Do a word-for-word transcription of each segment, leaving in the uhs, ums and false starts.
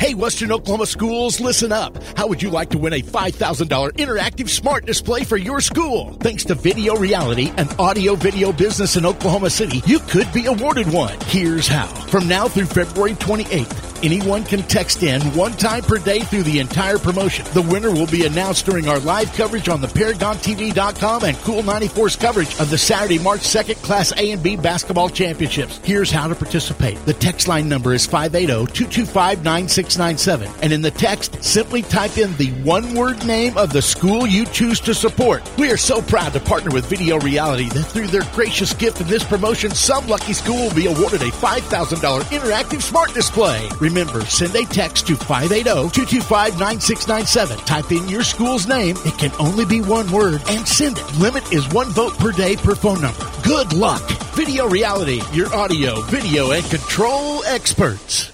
Hey, Western Oklahoma schools, listen up. How would you like to win a five thousand dollars interactive smart display for your school? Thanks to Video Reality, an audio-video business in Oklahoma City, you could be awarded one. Here's how. From now through February twenty-eighth, anyone can text in one time per day through the entire promotion. The winner will be announced during our live coverage on the Paragon T V dot com and Cool ninety-four's coverage of the Saturday, March second Class A and B basketball championships. Here's how to participate. The text line number is five eight zero, two two five, nine six nine seven. And in the text, simply type in the one-word name of the school you choose to support. We are so proud to partner with Video Reality that through their gracious gift in this promotion, some lucky school will be awarded a five thousand dollars interactive smart display. Remember, send a text to five eight zero, two two five, nine six nine seven. Type in your school's name. It can only be one word, and send it. Limit is one vote per day per phone number. Good luck. Video Reality, your audio, video, and control experts.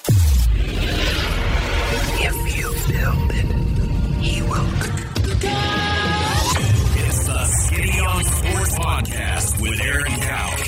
If you build it, he will. It's the Skinny on Sports Podcast with Aaron Cowk.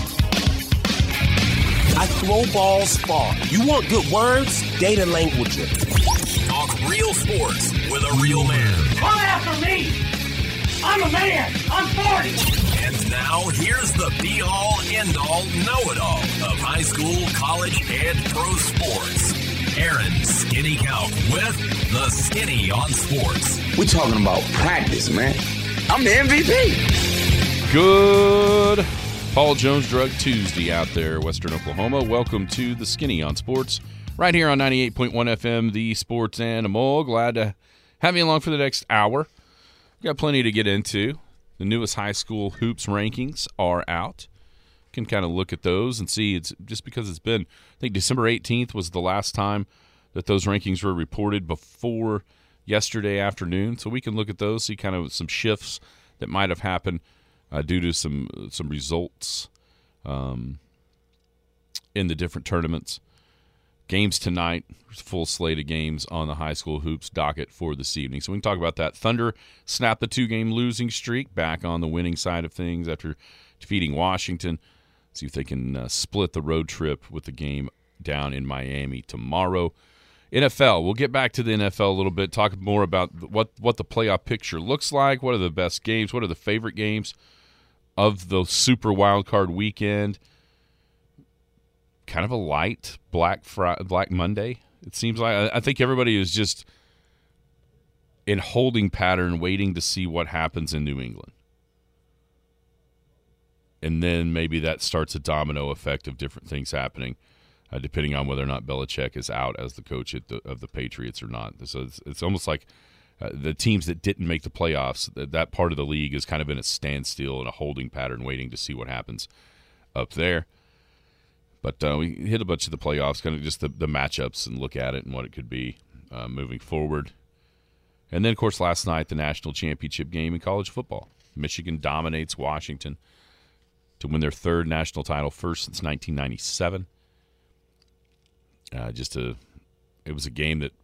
I throw balls far. You want good words? Data language. Talk real sports with a real man. Come after me! I'm a man! I'm forty! And now, here's the be-all, end-all, know-it-all of high school, college, and pro sports. Aaron Skinny Cowk with the Skinny on Sports. We're talking about practice, man. I'm the M V P. Good Paul Jones Drug Tuesday out there, Western Oklahoma. Welcome to the Skinny on Sports, right here on ninety-eight point one F M, the Sports Animal. Glad to have you along for the next hour. We've got plenty to get into. The newest high school hoops rankings are out. You can kind of look at those and see. It's just because it's been, I think December eighteenth was the last time that those rankings were reported before yesterday afternoon. So we can look at those, see kind of some shifts that might have happened uh, due to some some results um, in the different tournaments. Games tonight, full slate of games on the high school hoops docket for this evening. So we can talk about that. Thunder snapped the two-game losing streak, back on the winning side of things after defeating Washington. See if they can uh, split the road trip with the game down in Miami tomorrow. N F L, we'll get back to the N F L a little bit, talk more about what, what the playoff picture looks like, what are the best games, what are the favorite games of the Super Wildcard weekend. Kind of a light Black Friday, Black Monday. It seems like I think everybody is just in holding pattern, waiting to see what happens in New England, and then maybe that starts a domino effect of different things happening, uh, depending on whether or not Belichick is out as the coach at the, of the Patriots or not. So it's, it's almost like uh, the teams that didn't make the playoffs, that, that part of the league is kind of in a standstill and a holding pattern, waiting to see what happens up there. But uh, we hit a bunch of the playoffs, kind of just the, the matchups and look at it and what it could be uh, moving forward. And then, of course, last night, the national championship game in college football. Michigan dominates Washington to win their third national title, first since nineteen ninety-seven. Uh, just a, it was a game that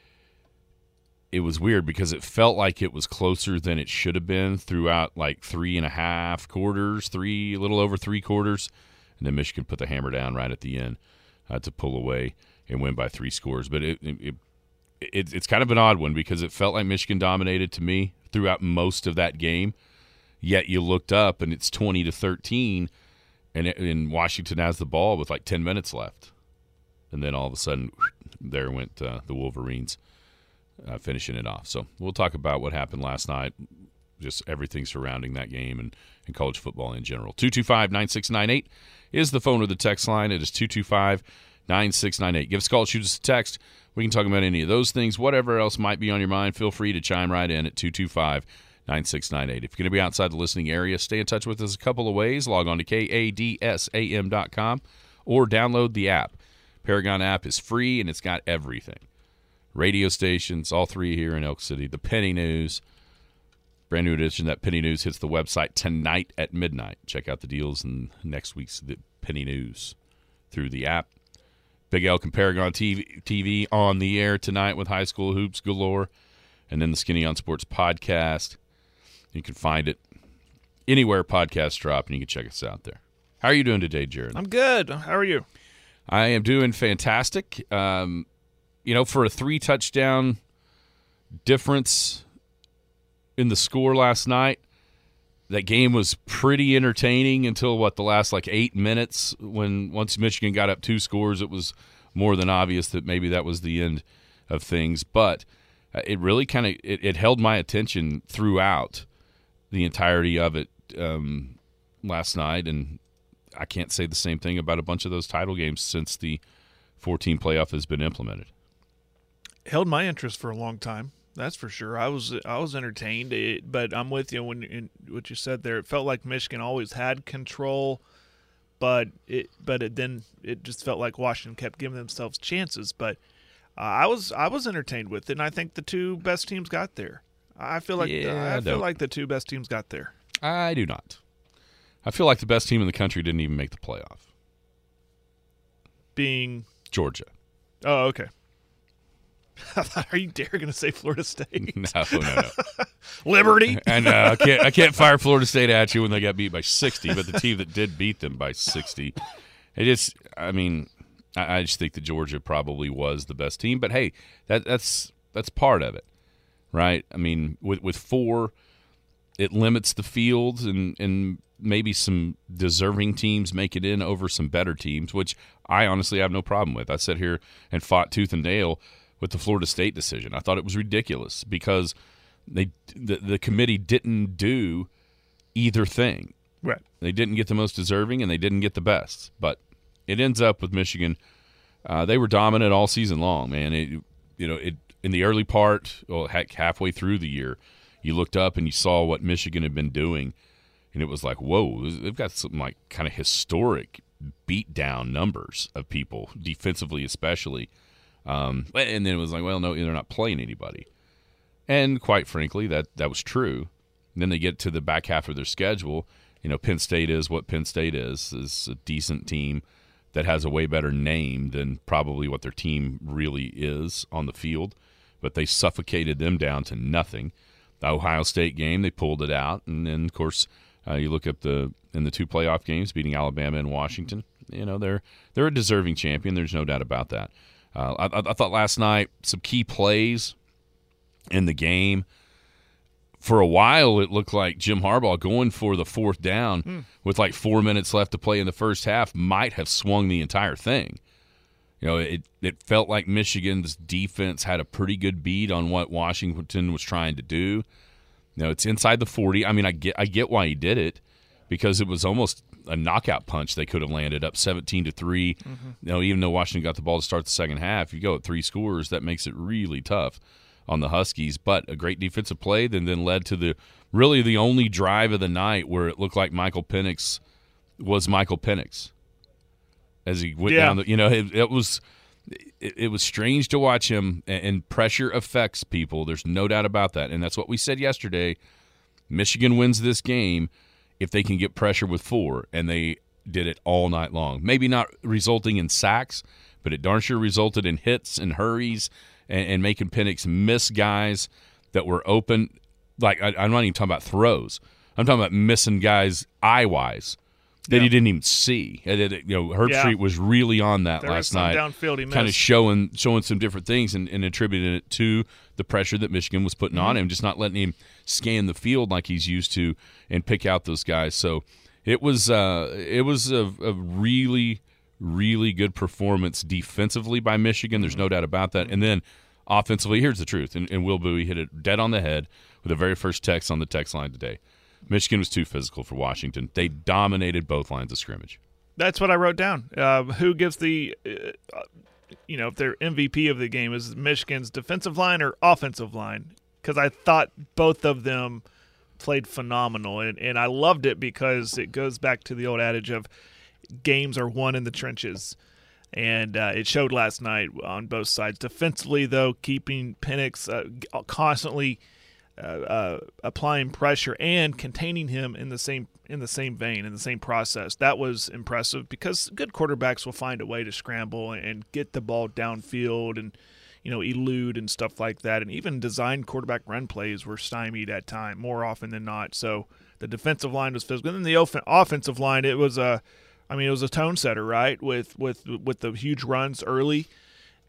it was weird because it felt like it was closer than it should have been throughout like three and a half quarters, three, a little over three quarters. And then Michigan put the hammer down right at the end uh, to pull away and win by three scores. But it, it, it it's kind of an odd one because it felt like Michigan dominated to me throughout most of that game. Yet you looked up and it's twenty to thirteen, and, it, and Washington has the ball with like ten minutes left. And then all of a sudden, there went uh, the Wolverines uh, finishing it off. So we'll talk about what happened last night, just everything surrounding that game and, and college football in general. two two five, nine six nine eight is the phone or the text line. It is two two five, nine six nine eight. Give us a call, shoot us a text. We can talk about any of those things. Whatever else might be on your mind, feel free to chime right in at two two five, nine six nine eight. If you're going to be outside the listening area, stay in touch with us a couple of ways. Log on to K A D S A M dot com or download the app. Paragon app is free, and it's got everything. Radio stations, all three here in Elk City. The Penny News. Brand new edition. That Penny News hits the website tonight at midnight. Check out the deals in next week's the Penny News through the app. Big Elk and Paragon T V, T V on the air tonight with high school hoops galore. And then the Skinny on Sports podcast. You can find it anywhere podcasts drop, and you can check us out there. How are you doing today, Jared? I'm good. How are you? I am doing fantastic. Um, you know, for a three-touchdown difference in the score last night, that game was pretty entertaining until, what, the last, like, eight minutes when once Michigan got up two scores, it was more than obvious that maybe that was the end of things. But uh, it really kind of it, it held my attention throughout the entirety of it um, last night, and I can't say the same thing about a bunch of those title games since the four-team playoff has been implemented. Held my interest for a long time. That's for sure. I was I was entertained, it, but I'm with you when in what you said there. It felt like Michigan always had control, but it but it then it just felt like Washington kept giving themselves chances. But uh, I was I was entertained with it, and I think the two best teams got there. I feel like yeah, I feel like the two best teams got there. I do not. I feel like the best team in the country didn't even make the playoff. Being Georgia. Oh, okay. Are you dare going to say Florida State? No, no, no. Liberty. And uh, I can't I can't fire Florida State at you when they got beat by sixty, but the team that did beat them by sixty, it just, I mean, I, I just think that Georgia probably was the best team. But hey, that that's that's part of it, right? I mean, with with four, it limits the fields, and and maybe some deserving teams make it in over some better teams, which I honestly have no problem with. I sat here and fought tooth and nail with the Florida State decision. I thought it was ridiculous because they the, the committee didn't do either thing. Right. They didn't get the most deserving, and they didn't get the best. But it ends up with Michigan. Uh, they were dominant all season long, man. It, you know, it in the early part, well, heck, halfway through the year, you looked up and you saw what Michigan had been doing, and it was like, whoa, they've got some like kind of historic beat-down numbers of people, defensively especially. Um, and then it was like, well, no, they're not playing anybody. And quite frankly, that, that was true. And then they get to the back half of their schedule. You know, Penn State is what Penn State is, is a decent team that has a way better name than probably what their team really is on the field. But they suffocated them down to nothing. The Ohio State game, they pulled it out. And then, of course, uh, you look at the in the two playoff games, beating Alabama and Washington. You know, they're they're a deserving champion. There's no doubt about that. Uh, I, I thought last night some key plays in the game. For a while, it looked like Jim Harbaugh going for the fourth down mm. with like four minutes left to play in the first half might have swung the entire thing. You know, it, it felt like Michigan's defense had a pretty good beat on what Washington was trying to do. You know, it's inside the forty. I mean, I get I get why he did it because it was almost a knockout punch they could have landed up seventeen to three. Mm-hmm. You know, even though Washington got the ball to start the second half, you go at three scores, that makes it really tough on the Huskies. But a great defensive play that then led to the really the only drive of the night where it looked like Michael Penix was Michael Penix as he went yeah. down. The, you know, it, it was it, it was strange to watch him, and, and pressure affects people. There's no doubt about that, and that's what we said yesterday. Michigan wins this game if they can get pressure with four, and they did it all night long. Maybe not resulting in sacks, but it darn sure resulted in hits and hurries and, and making Penix miss guys that were open. Like, I, I'm not even talking about throws. I'm talking about missing guys eye-wise that yeah. he didn't even see. And it, you know, Herb yeah. Street was really on that there last was some night, downfield he missed. kind of showing showing some different things and, and attributing it to the pressure that Michigan was putting mm-hmm. on him, just not letting him scan the field like he's used to and pick out those guys. So it was uh, it was a, a really, really good performance defensively by Michigan. There's no doubt about that. And then offensively, here's the truth, and, and Will Bowie hit it dead on the head with the very first text on the text line today. Michigan was too physical for Washington. They dominated both lines of scrimmage. That's what I wrote down. Uh, who gives the, uh, you know, if their M V P of the game is Michigan's defensive line or offensive line? Because I thought both of them played phenomenal, and, and I loved it because it goes back to the old adage of games are won in the trenches. And uh, it showed last night on both sides. Defensively, though, keeping Penix uh, constantly – Uh, uh, applying pressure and containing him in the same in the same vein, in the same process. That was impressive because good quarterbacks will find a way to scramble and get the ball downfield and, you know, elude and stuff like that. And even designed quarterback run plays were stymied at time more often than not. So the defensive line was physical. And then the off- offensive line, it was a, I mean, it was a tone setter, right? With with with the huge runs early.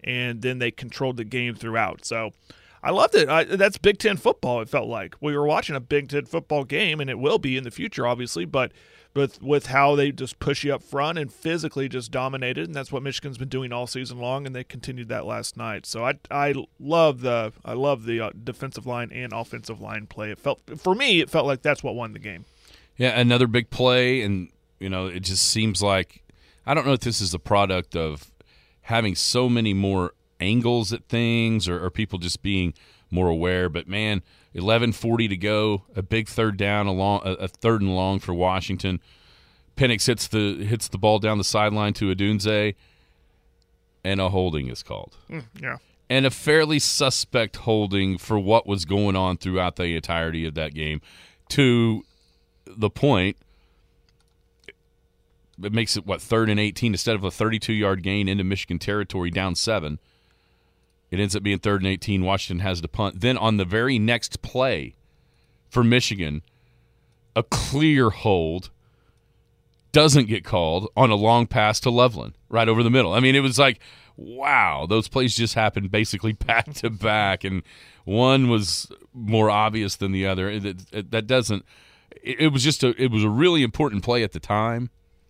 and then they controlled the game throughout. So I loved it. I, that's Big Ten football, it felt like. We were watching a Big Ten football game, and it will be in the future, obviously, but with, with how they just push you up front and physically just dominated, and that's what Michigan's been doing all season long, and they continued that last night. So I I love the I love the uh, defensive line and offensive line play. It felt for me, it felt like that's what won the game. Yeah, another big play, and you know, it just seems like I don't know if this is a product of having so many more angles at things, or, or people just being more aware. But man, eleven forty to go, a big third down, along a, a third and long for Washington. Penix hits the hits the ball down the sideline to Odunze, and a holding is called. Mm, yeah, and a fairly suspect holding for what was going on throughout the entirety of that game. To the point, it makes it what third and eighteen instead of a thirty-two yard gain into Michigan territory, down seven. It ends up being third and eighteen. Washington has to punt. Then on the very next play for Michigan, a clear hold doesn't get called on a long pass to Loveland right over the middle. I mean, it was like, wow, those plays just happened basically back to back, and one was more obvious than the other. It, it, that doesn't it, it was just a it was a really important play at the time,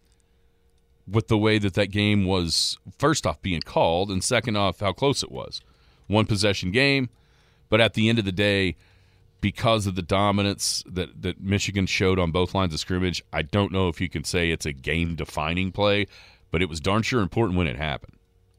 with the way that that game was, first off, being called, and second off, how close it was. One possession game, but at the end of the day, because of the dominance that, that Michigan showed on both lines of scrimmage, I don't know if you can say it's a game-defining play, but it was darn sure important when it happened.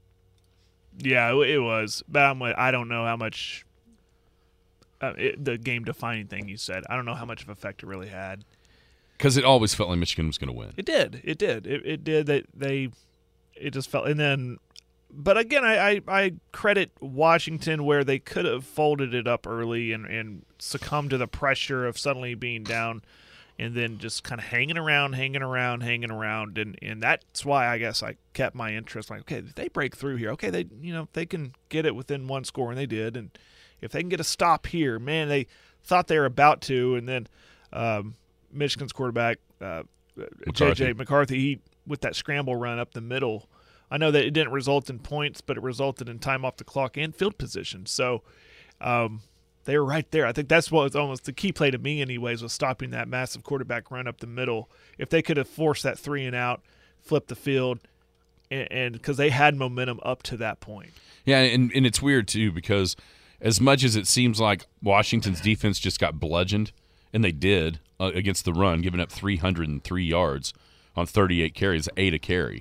Yeah, it was. But I'm, I don't know how much uh, it, the game-defining thing you said, I don't know how much of effect it really had. Because it always felt like Michigan was going to win. It did. It did. It, it did. They, they, it just felt. And then, but again, I, I, I credit Washington where they could have folded it up early and, and succumbed to the pressure of suddenly being down, and then just kind of hanging around, hanging around, hanging around, and, and that's why I guess I kept my interest. Like, okay, if they break through here, okay, they you know they can get it within one score, and they did. And if they can get a stop here, man, they thought they were about to, and then. Um, Michigan's quarterback, uh, J J McCarthy, he, with that scramble run up the middle, I know that it didn't result in points, but it resulted in time off the clock and field position. So um, they were right there. I think that's what was almost the key play to me anyways, was stopping that massive quarterback run up the middle. If they could have forced that three and out, flipped the field, and because they had momentum up to that point. Yeah, and, and it's weird too, because as much as it seems like Washington's defense just got bludgeoned, and they did, uh, against the run, giving up three hundred three yards on thirty-eight carries, eight a carry.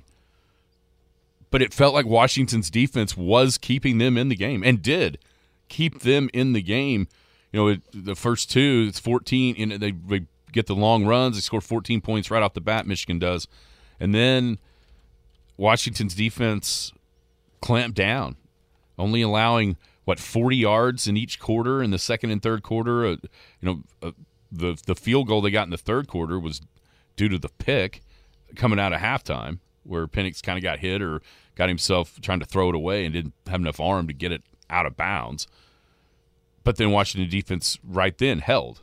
But it felt like Washington's defense was keeping them in the game, and did keep them in the game. You know, it, the first two, it's fourteen, and they, they get the long runs. They score fourteen points right off the bat, Michigan does. And then Washington's defense clamped down, only allowing, what, forty yards in each quarter in the second and third quarter. Uh, you know, uh, the the field goal they got in the third quarter was due to the pick coming out of halftime, where Penix kind of got hit or got himself trying to throw it away and didn't have enough arm to get it out of bounds. But then Washington defense right then held.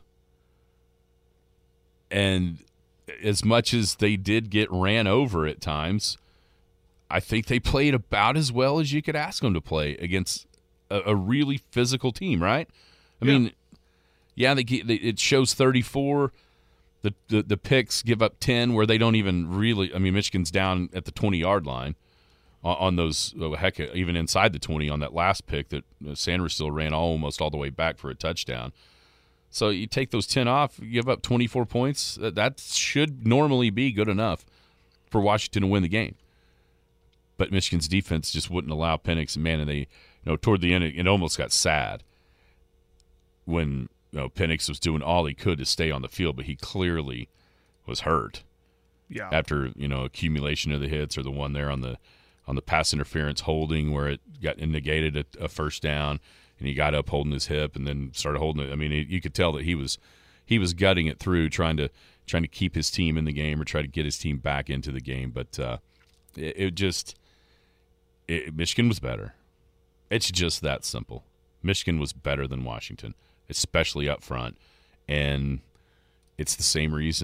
And as much as they did get ran over at times, I think they played about as well as you could ask them to play against a, a really physical team, right? I yeah. mean, yeah, they, they, it shows thirty-four. The, the the picks give up ten, where they don't even really – I mean, Michigan's down at the twenty-yard line on, on those – oh, heck, even inside the twenty on that last pick that Sanders still ran almost all the way back for a touchdown. So you take those ten off, you give up twenty-four points. That, that should normally be good enough for Washington to win the game. But Michigan's defense just wouldn't allow Penix, and man, and they, you know, toward the end, it, it almost got sad when – You know, Penix was doing all he could to stay on the field, but he clearly was hurt. Yeah. After, you know, accumulation of the hits, or the one there on the on the pass interference holding where it got negated a, a first down, and he got up holding his hip and then started holding it. I mean, it, you could tell that he was he was gutting it through, trying to trying to keep his team in the game or try to get his team back into the game. But uh, it, it just it, Michigan was better. It's just that simple. Michigan was better than Washington, especially up front. And it's the same reason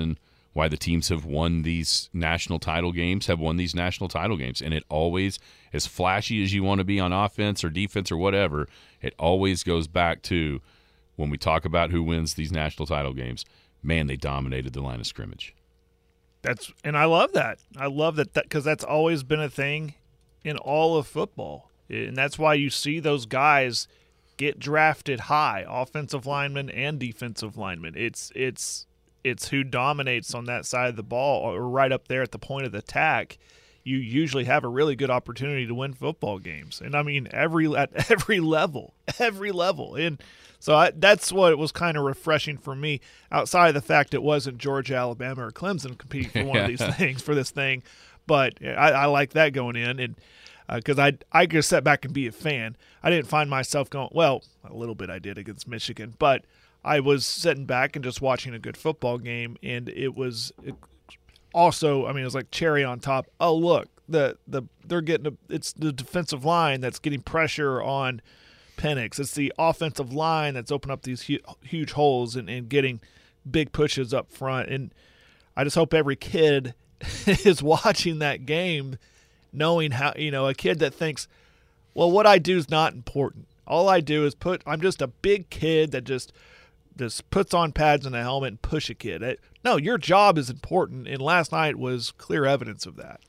why the teams have won these national title games, have won these national title games. And it always, as flashy as you want to be on offense or defense or whatever, it always goes back to when we talk about who wins these national title games, man, they dominated the line of scrimmage. That's and I love that. I love that because that, that's always been a thing in all of football. And that's why you see those guys get drafted high, offensive linemen and defensive linemen. It's it's it's who dominates on that side of the ball or right up there at the point of the attack. You usually have a really good opportunity to win football games. And I mean every at every level, every level. And so I, that's what was kind of refreshing for me, outside of the fact it wasn't Georgia, Alabama, or Clemson competing for one of these things for this thing. But I, I like that going in, and because uh, I I could sit back and be a fan. I didn't find myself going, well, a little bit I did against Michigan, but I was sitting back and just watching a good football game, and it was it also, I mean, it was like cherry on top. Oh, look, the the they're getting a, it's the defensive line that's getting pressure on Penix. It's the offensive line that's opening up these hu- huge holes and, and getting big pushes up front. And I just hope every kid is watching that game knowing how, you know, a kid that thinks, well, what I do is not important. All I do is put – I'm just a big kid that just just puts on pads and a helmet and push a kid. It, no, your job is important, and last night was clear evidence of that.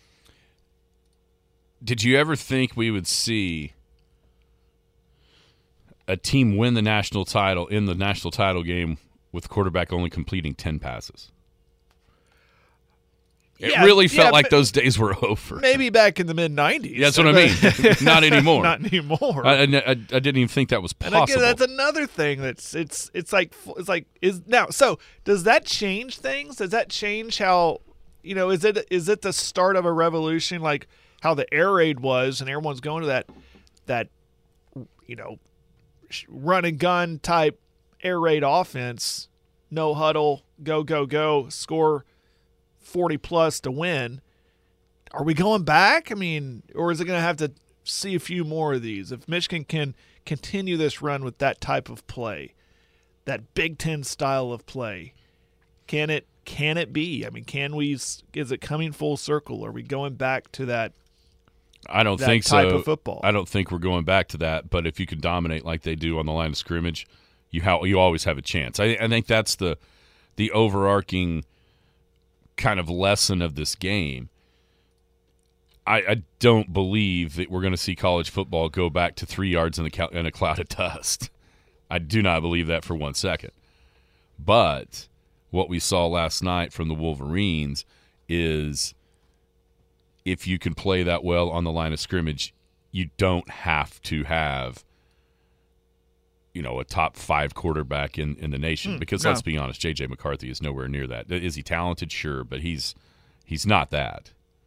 Did you ever think we would see – a team win the national title in the national title game with the quarterback only completing ten passes? It yeah, really felt yeah, like those days were over. Maybe back in the mid nineties. Yeah, that's what I mean. Not anymore. Not anymore. I, I, I didn't even think that was possible. And again, that's another thing that's it's it's like it's like is now. So does that change things? Does that change how, you know? Is it is it the start of a revolution, like how the air raid was, and everyone's going to that that you know. run and gun type air raid offense, no huddle, go, go, go, score forty plus to win. Are we going back? I mean, or is it going to have to see a few more of these? If Michigan can continue this run with that type of play, that Big Ten style of play, can it, can it be? I mean, can we, is it coming full circle? Are we going back to that? I don't that think type so. Of football. I don't think we're going back to that. But if you can dominate like they do on the line of scrimmage, you ha- you always have a chance. I, I think that's the the overarching kind of lesson of this game. I, I don't believe that we're going to see college football go back to three yards in, the, in a cloud of dust. I do not believe that for one second. But what we saw last night from the Wolverines is, if you can play that well on the line of scrimmage, you don't have to have, you know, a top five quarterback in, in the nation. Mm, because no. Let's be honest, J J McCarthy is nowhere near that. Is he talented? Sure, but he's he's not that.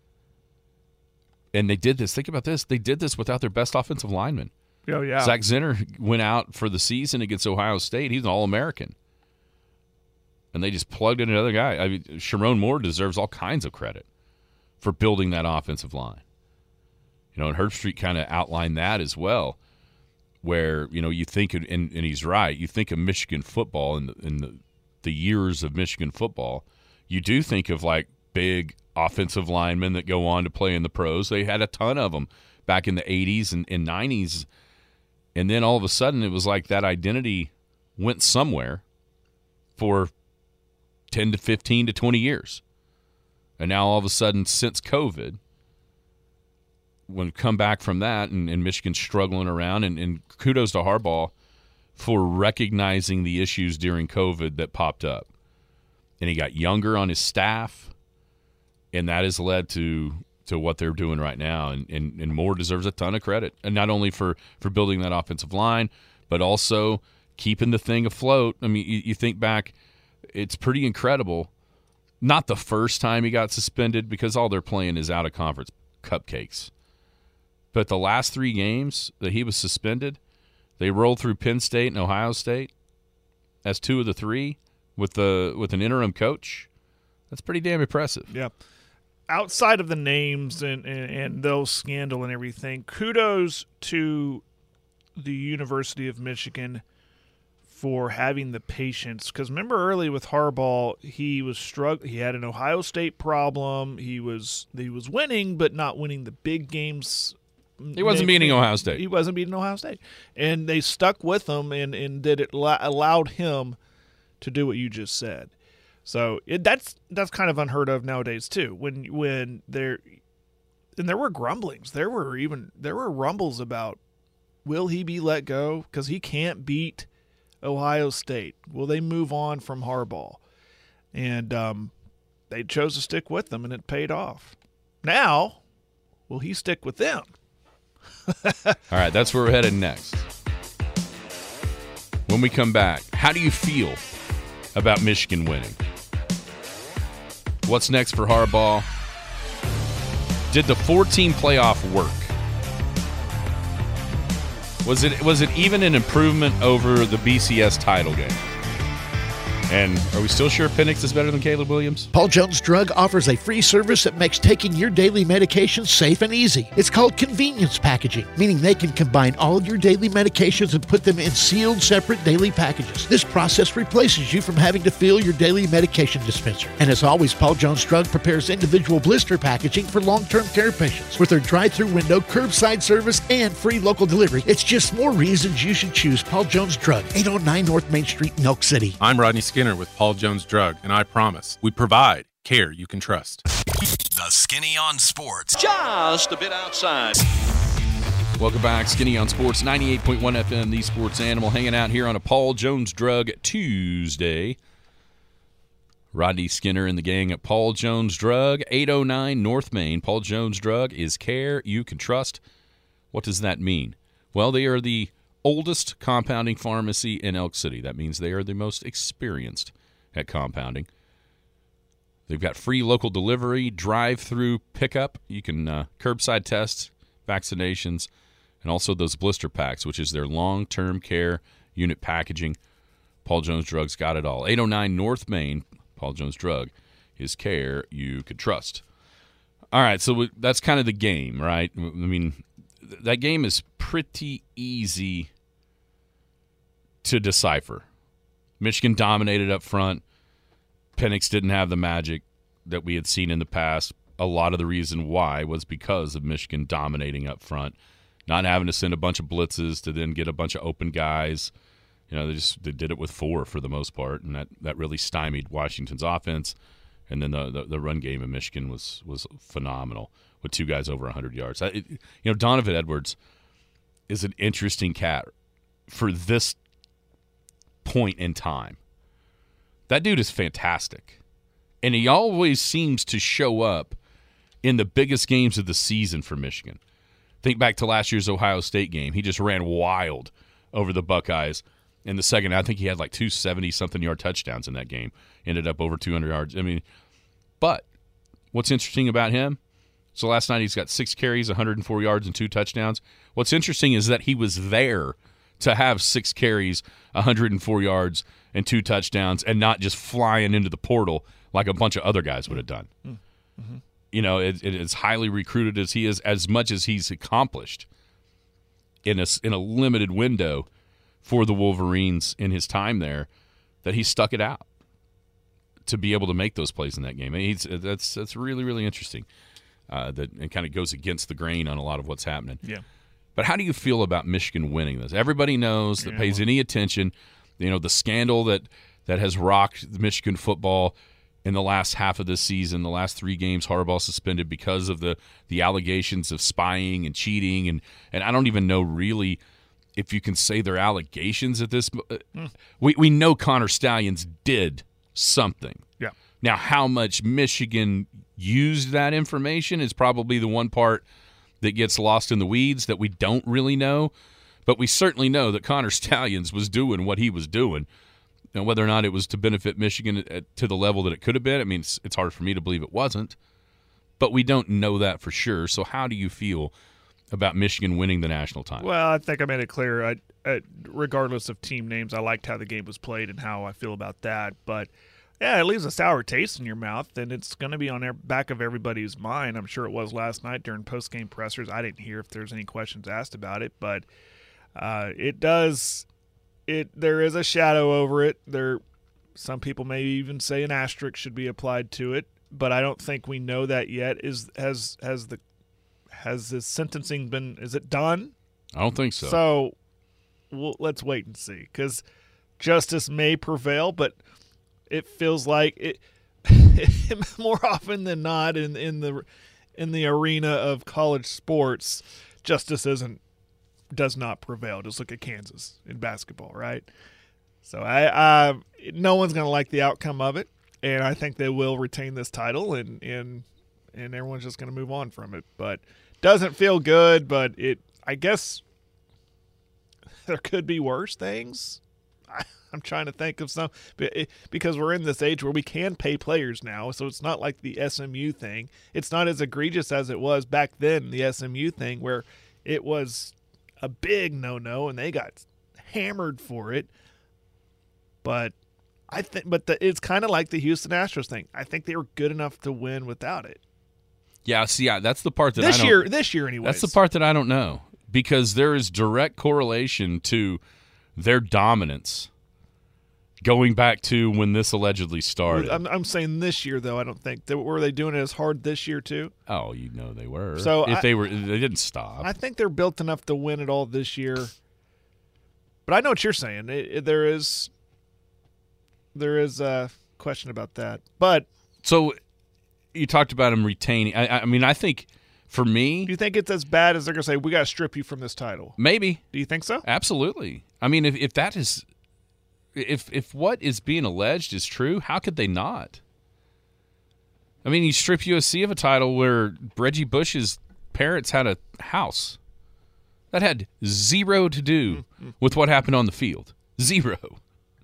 And they did this. Think about this. They did this without their best offensive lineman. Oh, yeah. Zach Zinner went out for the season against Ohio State. He's an All-American. And they just plugged in another guy. I mean, Sharon Moore deserves all kinds of credit for building that offensive line. You know, and Herbstreit kind of outlined that as well, where, you know, you think, and, and he's right, you think of Michigan football and in, in the, the years of Michigan football, you do think of, like, big offensive linemen that go on to play in the pros. They had a ton of them back in the eighties and, and nineties, and then all of a sudden it was like that identity went somewhere for ten to fifteen to twenty years. And now all of a sudden, since COVID, when we come back from that and, and Michigan's struggling around, and, and kudos to Harbaugh for recognizing the issues during COVID that popped up. And he got younger on his staff, and that has led to to what they're doing right now. And, and, and Moore deserves a ton of credit, and not only for, for building that offensive line, but also keeping the thing afloat. I mean, you, you think back, it's pretty incredible. Not the first time he got suspended, because all they're playing is out-of-conference cupcakes. But the last three games that he was suspended, they rolled through Penn State and Ohio State as two of the three with the with an interim coach. That's pretty damn impressive. Yeah. Outside of the names and, and, and those scandal and everything, kudos to the University of Michigan for having the patience. Because remember early with Harbaugh, he was strugg- He had an Ohio State problem. He was he was winning, but not winning the big games. He wasn't beating Ohio State. He wasn't beating Ohio State, and they stuck with him, and and did it allowed him to do what you just said. So it, that's that's kind of unheard of nowadays too. When when there and there were grumblings, there were even there were rumbles about, will he be let go because he can't beat Ohio State? Will they move on from Harbaugh? And um, they chose to stick with them, and it paid off. Now, will he stick with them? All right, that's where we're headed next. When we come back, how do you feel about Michigan winning? What's next for Harbaugh? Did the four-team playoff work? Was it was it even an improvement over the B C S title game? And are we still sure Penix is better than Caleb Williams? Paul Jones Drug offers a free service that makes taking your daily medications safe and easy. It's called convenience packaging, meaning they can combine all your daily medications and put them in sealed, separate daily packages. This process replaces you from having to fill your daily medication dispenser. And as always, Paul Jones Drug prepares individual blister packaging for long-term care patients. With their drive-through window, curbside service, and free local delivery, it's just more reasons you should choose Paul Jones Drug, eight oh nine North Main Street in Elk City. I'm Rodney Skinner with Paul Jones Drug, and I promise we provide care you can trust. The Skinny on Sports. Just a bit outside. Welcome back, Skinny on Sports, ninety-eight point one F M, the Sports Animal, hanging out here on a Paul Jones Drug Tuesday. Rodney Skinner and the gang at Paul Jones Drug, eight oh nine North Main. Paul Jones Drug is care you can trust. What does that mean? Well, they are the oldest compounding pharmacy in Elk City. That means they are the most experienced at compounding. They've got free local delivery, drive-through pickup. You can uh, curbside tests, vaccinations, and also those blister packs, which is their long-term care unit packaging. Paul Jones Drug's got it all. eight oh nine North Main, Paul Jones Drug, is care you could trust. All right, so we, that's kind of the game, right? I mean, th- that game is pretty easy to decipher. Michigan dominated up front. Penix didn't have the magic that we had seen in the past. A lot of the reason why was because of Michigan dominating up front, not having to send a bunch of blitzes to then get a bunch of open guys. You know, they just they did it with four for the most part, and that, that really stymied Washington's offense. And then the, the, the run game in Michigan was was phenomenal with two guys over one hundred yards. It, you know, Donovan Edwards is an interesting cat for this point in time. That dude is fantastic. And he always seems to show up in the biggest games of the season for Michigan. Think back to last year's Ohio State game. He just ran wild over the Buckeyes in the second. I think he had like two seventy-something yard touchdowns in that game. Ended up over two hundred yards. I mean, but what's interesting about him, so last night he's got six carries, one hundred four yards, and two touchdowns. What's interesting is that he was there to have six carries, one hundred four yards, and two touchdowns, and not just flying into the portal like a bunch of other guys would have done. Mm-hmm. You know, it, it is highly recruited as he is, as much as he's accomplished in a, in a limited window for the Wolverines in his time there, that he stuck it out to be able to make those plays in that game. And he's, that's that's really, really interesting. Uh, that it kind of goes against the grain on a lot of what's happening. Yeah. But how do you feel about Michigan winning this? Everybody knows that yeah, pays well, any attention, you know, the scandal that, that has rocked Michigan football in the last half of this season, the last three games, Harbaugh suspended because of the, the allegations of spying and cheating. And, and I don't even know really if you can say they're allegations at this. Mm. We, we know Connor Stalions did something. Yeah. Now, how much Michigan used that information is probably the one part that gets lost in the weeds that we don't really know. But we certainly know that Connor Stalions was doing what he was doing. And whether or not it was to benefit Michigan at, to the level that it could have been, I mean, it's, it's hard for me to believe it wasn't. But we don't know that for sure. So how do you feel about Michigan winning the national title? Well, I think I made it clear. I, I, regardless of team names, I liked how the game was played and how I feel about that. But, yeah, it leaves a sour taste in your mouth, and it's going to be on the back of everybody's mind. I'm sure it was last night during post-game pressers. I didn't hear if there's any questions asked about it, but uh, it does it there is a shadow over it. There, some people may even say an asterisk should be applied to it, but I don't think we know that yet. Is has has the has the sentencing been? Is it done? I don't think so. So, well, let's wait and see, because justice may prevail, but it feels like it more often than not in in the in the arena of college sports, justice isn't does not prevail. Just look at Kansas in basketball, right? So I, uh, no one's going to like the outcome of it, and I think they will retain this title, and and and everyone's just going to move on from it. But doesn't feel good. But it, I guess, there could be worse things. I, I'm trying to think of some, because we're in this age where we can pay players now, so it's not like the S M U thing. It's not as egregious as it was back then, the S M U thing, where it was a big no-no and they got hammered for it. But I think, but the, it's kind of like the Houston Astros thing. I think they were good enough to win without it. Yeah, see, yeah, that's the part that this I don't, year, this year, anyway. That's the part that I don't know, because there is direct correlation to their dominance going back to when this allegedly started. I'm, I'm saying this year, though. I don't think they, were they doing it as hard this year too. Oh, you know they were. So if I, they were, they didn't stop. I think they're built enough to win it all this year. But I know what you're saying. It, it, there is. There is a question about that. But so you talked about him retaining. I, I mean, I think for me. Do you think it's as bad as they're going to say, we got to strip you from this title? Maybe. Do you think so? Absolutely. I mean, if, if that is – if if what is being alleged is true, how could they not? I mean, you strip U S C of a title where Reggie Bush's parents had a house. That had zero to do mm-hmm. with what happened on the field. Zero.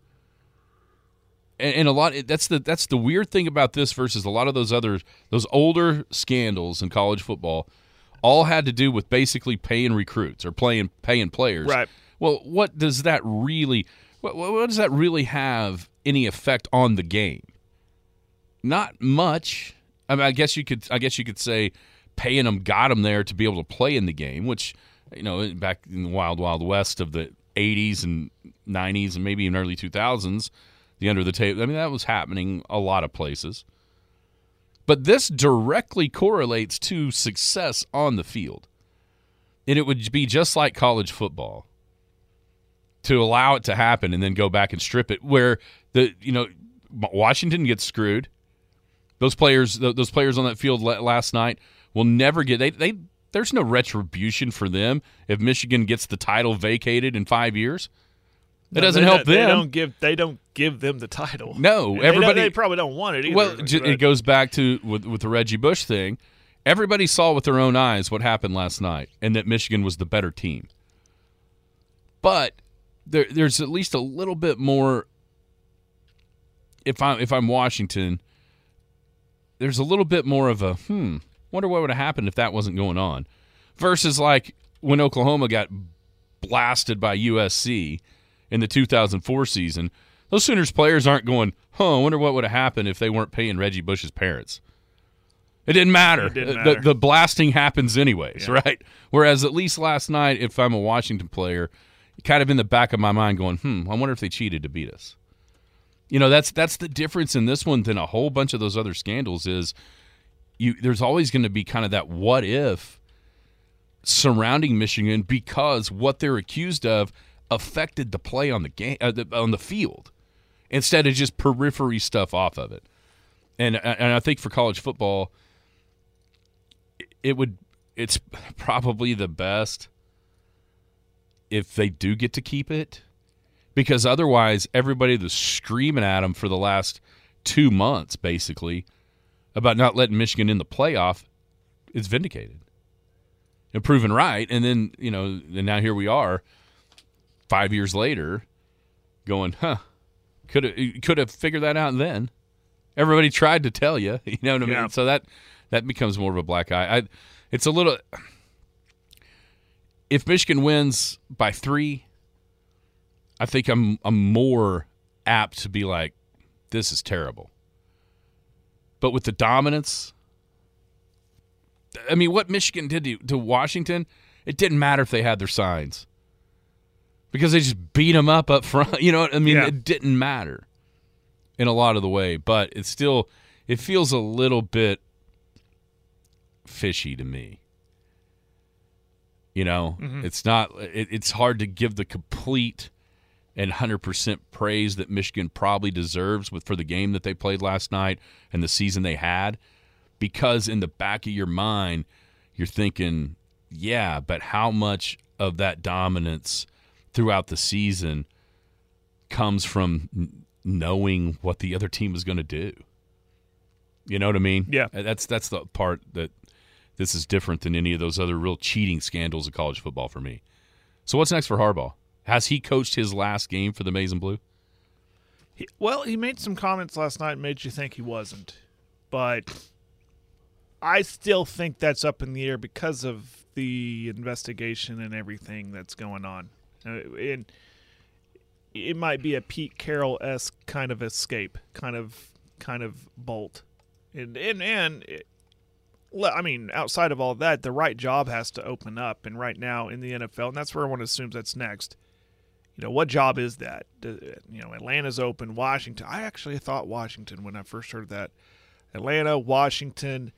And a lot that's the that's the weird thing about this versus a lot of those other those older scandals in college football, all had to do with basically paying recruits or playing paying players. Right. Well, what does that really what, what does that really have any effect on the game? Not much. I mean, I guess you could I guess you could say paying them got them there to be able to play in the game, which, you know, back in the wild wild west of the eighties and nineties and maybe even early two thousands. The under the table. I mean, that was happening a lot of places. But this directly correlates to success on the field. And it would be just like college football to allow it to happen and then go back and strip it, where the you know Washington gets screwed. Those players, those players on that field last night will never get. They they there's no retribution for them if Michigan gets the title vacated in five years. It no, doesn't help them. They don't give. They don't give them the title. No, and everybody. They, they probably don't want it either. Well, it goes back to with, with the Reggie Bush thing. Everybody saw with their own eyes what happened last night, and that Michigan was the better team. But there, there's at least a little bit more. If I'm if I'm Washington, there's a little bit more of a hmm. Wonder what would have happened if that wasn't going on, versus like when Oklahoma got blasted by U S C. In the two thousand four season, those Sooners players aren't going, huh, I wonder what would have happened if they weren't paying Reggie Bush's parents. It didn't matter. It didn't matter. The, the blasting happens anyways, yeah. right? Whereas at least last night, if I'm a Washington player, kind of in the back of my mind going, hmm, I wonder if they cheated to beat us. You know, that's that's the difference in this one than a whole bunch of those other scandals is you. There's always going to be kind of that what if surrounding Michigan because what they're accused of affected the play on the game uh, the, on the field instead of just periphery stuff off of it. And and I think for college football, it would it's probably the best if they do get to keep it, because otherwise everybody that's screaming at them for the last two months basically about not letting Michigan in the playoff is vindicated and proven right. And then, you know, and now here we are. Five years later, going, huh? Could have could have figured that out then. Everybody tried to tell you, you know what I mean. Yeah. So that that becomes more of a black eye. I, it's a little. If Michigan wins by three, I think I'm I'm more apt to be like, this is terrible. But with the dominance, I mean, what Michigan did to, to Washington, it didn't matter if they had their signs. Because they just beat them up up front. You know what I mean? Yeah. It didn't matter in a lot of the way, but it's still it feels a little bit fishy to me. You know, mm-hmm. it's not it, it's hard to give the complete and one hundred percent praise that Michigan probably deserves with for the game that they played last night and the season they had, because in the back of your mind you're thinking, yeah, but how much of that dominance throughout the season comes from n- knowing what the other team is going to do? You know what I mean? Yeah. That's that's the part that this is different than any of those other real cheating scandals of college football for me. So what's next for Harbaugh? Has he coached his last game for the Maize and Blue? He, well, he made some comments last night and made you think he wasn't. But I still think that's up in the air because of the investigation and everything that's going on. Uh, and it might be a Pete Carroll-esque kind of escape, kind of kind of bolt. And, and, and it, I mean, outside of all that, the right job has to open up. And right now in the N F L, and that's where everyone assumes that's next, you know, what job is that? You know, Atlanta's open, Washington. I actually thought Washington when I first heard that. Atlanta, Washington.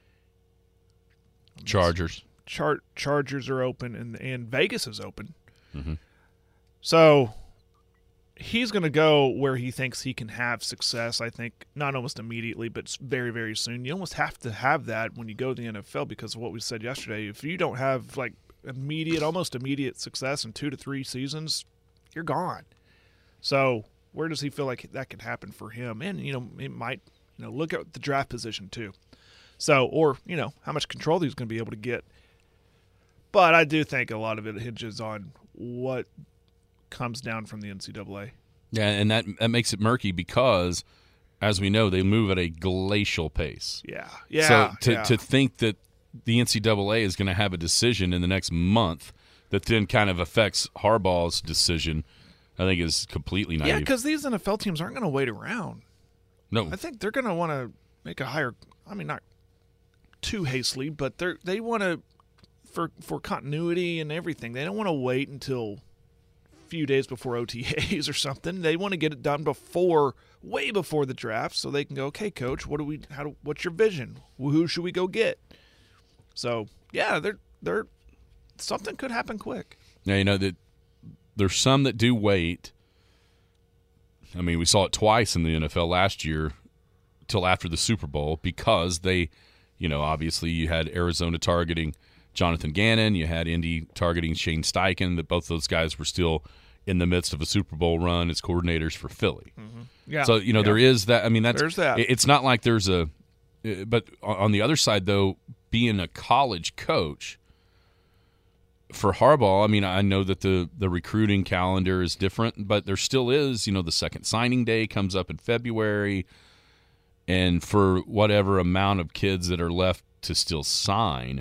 Chargers. Char- Chargers are open, and, and Vegas is open. Mm-hmm. So he's going to go where he thinks he can have success, I think, not almost immediately, but very, very soon. You almost have to have that when you go to the N F L because of what we said yesterday. If you don't have, like, immediate, almost immediate success in two to three seasons, you're gone. So where does he feel like that could happen for him? And, you know, it might, you know, look at the draft position too. So, or, you know, how much control he's going to be able to get. But I do think a lot of it hinges on what comes down from the N C double A. Yeah, and that that makes it murky because, as we know, they move at a glacial pace. Yeah, yeah. So to, yeah. to think that the N C double A is going to have a decision in the next month that then kind of affects Harbaugh's decision, I think is completely naive. Yeah, because these N F L teams aren't going to wait around. No. I think they're going to want to make a higher – I mean, not too hastily, but they they want to – for for continuity and everything, they don't want to wait until a few days before O T As or something. They want to get it done before – way before the draft so they can go, okay, coach, what do we – how do what's your vision? Who should we go get? So, yeah, they're they're – something could happen quick. Yeah, you know, that there's some that do wait. I mean, we saw it twice in the N F L last year till after the Super Bowl because they, you know, obviously you had Arizona targeting Jonathan Gannon. You had Indy targeting Shane Steichen, that both those guys were still in the midst of a Super Bowl run as coordinators for Philly. Mm-hmm. Yeah. So, you know, yeah. there is that. I mean, that's there's that. It's not like there's a – but on the other side, though, being a college coach – for Harbaugh, I mean, I know that the, the recruiting calendar is different, but there still is, you know, the second signing day comes up in February, and for whatever amount of kids that are left to still sign,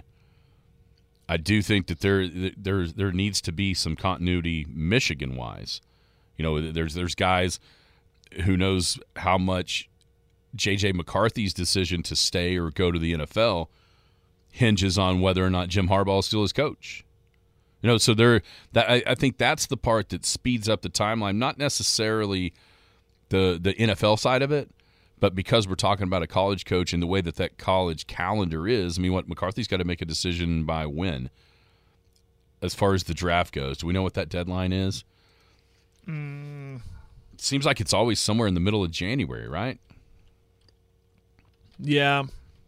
I do think that there there there needs to be some continuity Michigan-wise. You know, there's there's guys who knows how much J J McCarthy's decision to stay or go to the N F L hinges on whether or not Jim Harbaugh is still his coach. You know, so there. That I, I think that's the part that speeds up the timeline. Not necessarily the the N F L side of it, but because we're talking about a college coach and the way that that college calendar is. I mean, what McCarthy's got to make a decision by when, as far as the draft goes. Do we know what that deadline is? Mm. It seems like it's always somewhere in the middle of January, right? Yeah.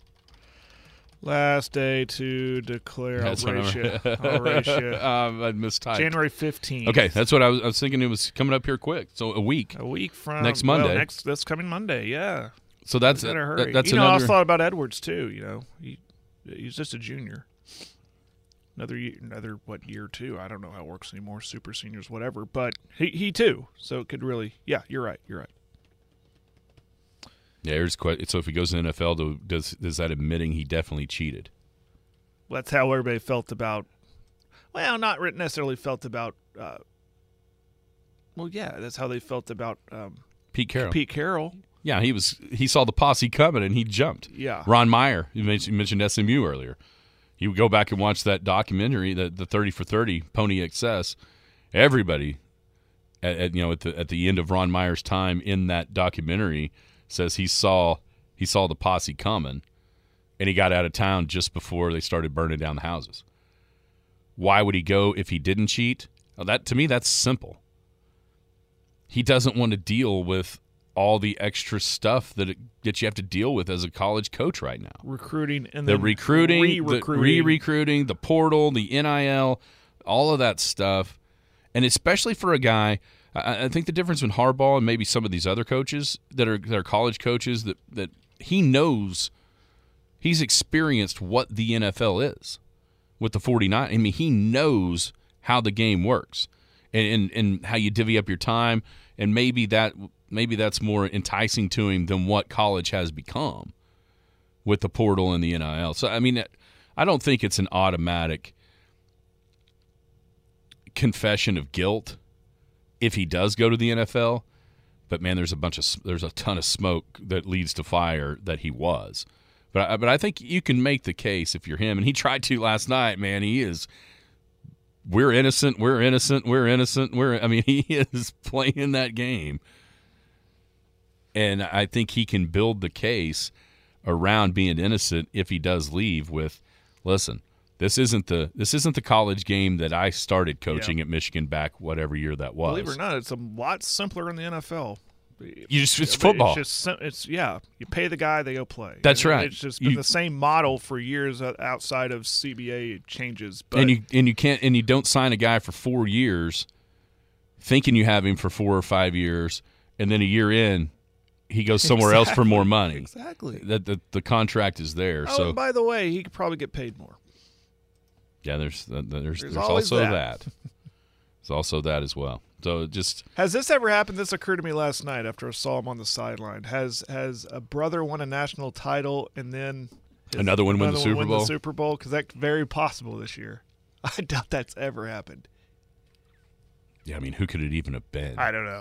Last day to declare That's Horatio. Horatio. um, I mistyped. January fifteenth. Okay, that's what I was, I was thinking. It was coming up here quick. So a week. A week from next Monday. Well, next this coming Monday. Yeah. So that's better uh, hurry. that, that's you know, another. I also thought about Edwards too. You know, he he's just a junior. Another year, another what year two? I don't know how it works anymore. Super seniors, whatever. But he he too. So it could really. Yeah, you're right. You're right. Yeah, here's quite. So if he goes to the N F L, do, does is that admitting he definitely cheated? That's how everybody felt about. Well, not necessarily felt about. Uh, well, yeah, that's how they felt about um, Pete Carroll. Pete Carroll. Yeah, he was. He saw the posse coming and he jumped. Yeah. Ron Meyer. You mentioned, you mentioned S M U earlier. You would go back and watch that documentary, the the thirty for thirty Pony Excess, everybody, at, at you know at the at the end of Ron Meyer's time in that documentary, says he saw he saw the posse coming, and he got out of town just before they started burning down the houses. Why would he go if he didn't cheat? Well, that to me, that's simple. He doesn't want to deal with all the extra stuff that, it, that you have to deal with as a college coach right now. Recruiting and the then recruiting, re-recruiting. the re-recruiting, the portal, the N I L, all of that stuff. And especially for a guy, I, I think the difference in Harbaugh and maybe some of these other coaches that are, that are college coaches, that, that he knows, he's experienced what the N F L is with the forty-nine. I mean, he knows how the game works and, and, and how you divvy up your time, and maybe that maybe that's more enticing to him than what college has become with the portal and the N I L. So, I mean, I don't think it's an automatic confession of guilt if he does go to the N F L, but man, there's a bunch of there's a ton of smoke that leads to fire that he was. But I, but I think you can make the case if you're him, and he tried to last night. Man, he is. We're innocent. We're innocent. We're innocent. We're. I mean, he is playing that game, and I think he can build the case around being innocent if he does leave. With, listen, this isn't the this isn't the college game that I started coaching yeah. at Michigan back whatever year that was. Believe it or not, it's a lot simpler in the N F L. You just, it's football. It's just it's yeah. You pay the guy, they go play. That's and right. It's just been you, the same model for years outside of C B A changes. But and you and you can't and you don't sign a guy for four years, thinking you have him for four or five years, and then a year in, he goes somewhere exactly, else for more money. Exactly. That the, the contract is there. Oh, so and by the way, he could probably get paid more. Yeah, there's there's there's, there's, there's also that. that. There's also that as well. So just has this ever happened? This occurred to me last night after I saw him on the sideline. Has has a brother won a national title and then his, another one another win the Super win Bowl? The Super Bowl, because that's very possible this year. I doubt that's ever happened. Yeah, I mean, who could it even have been? I don't know.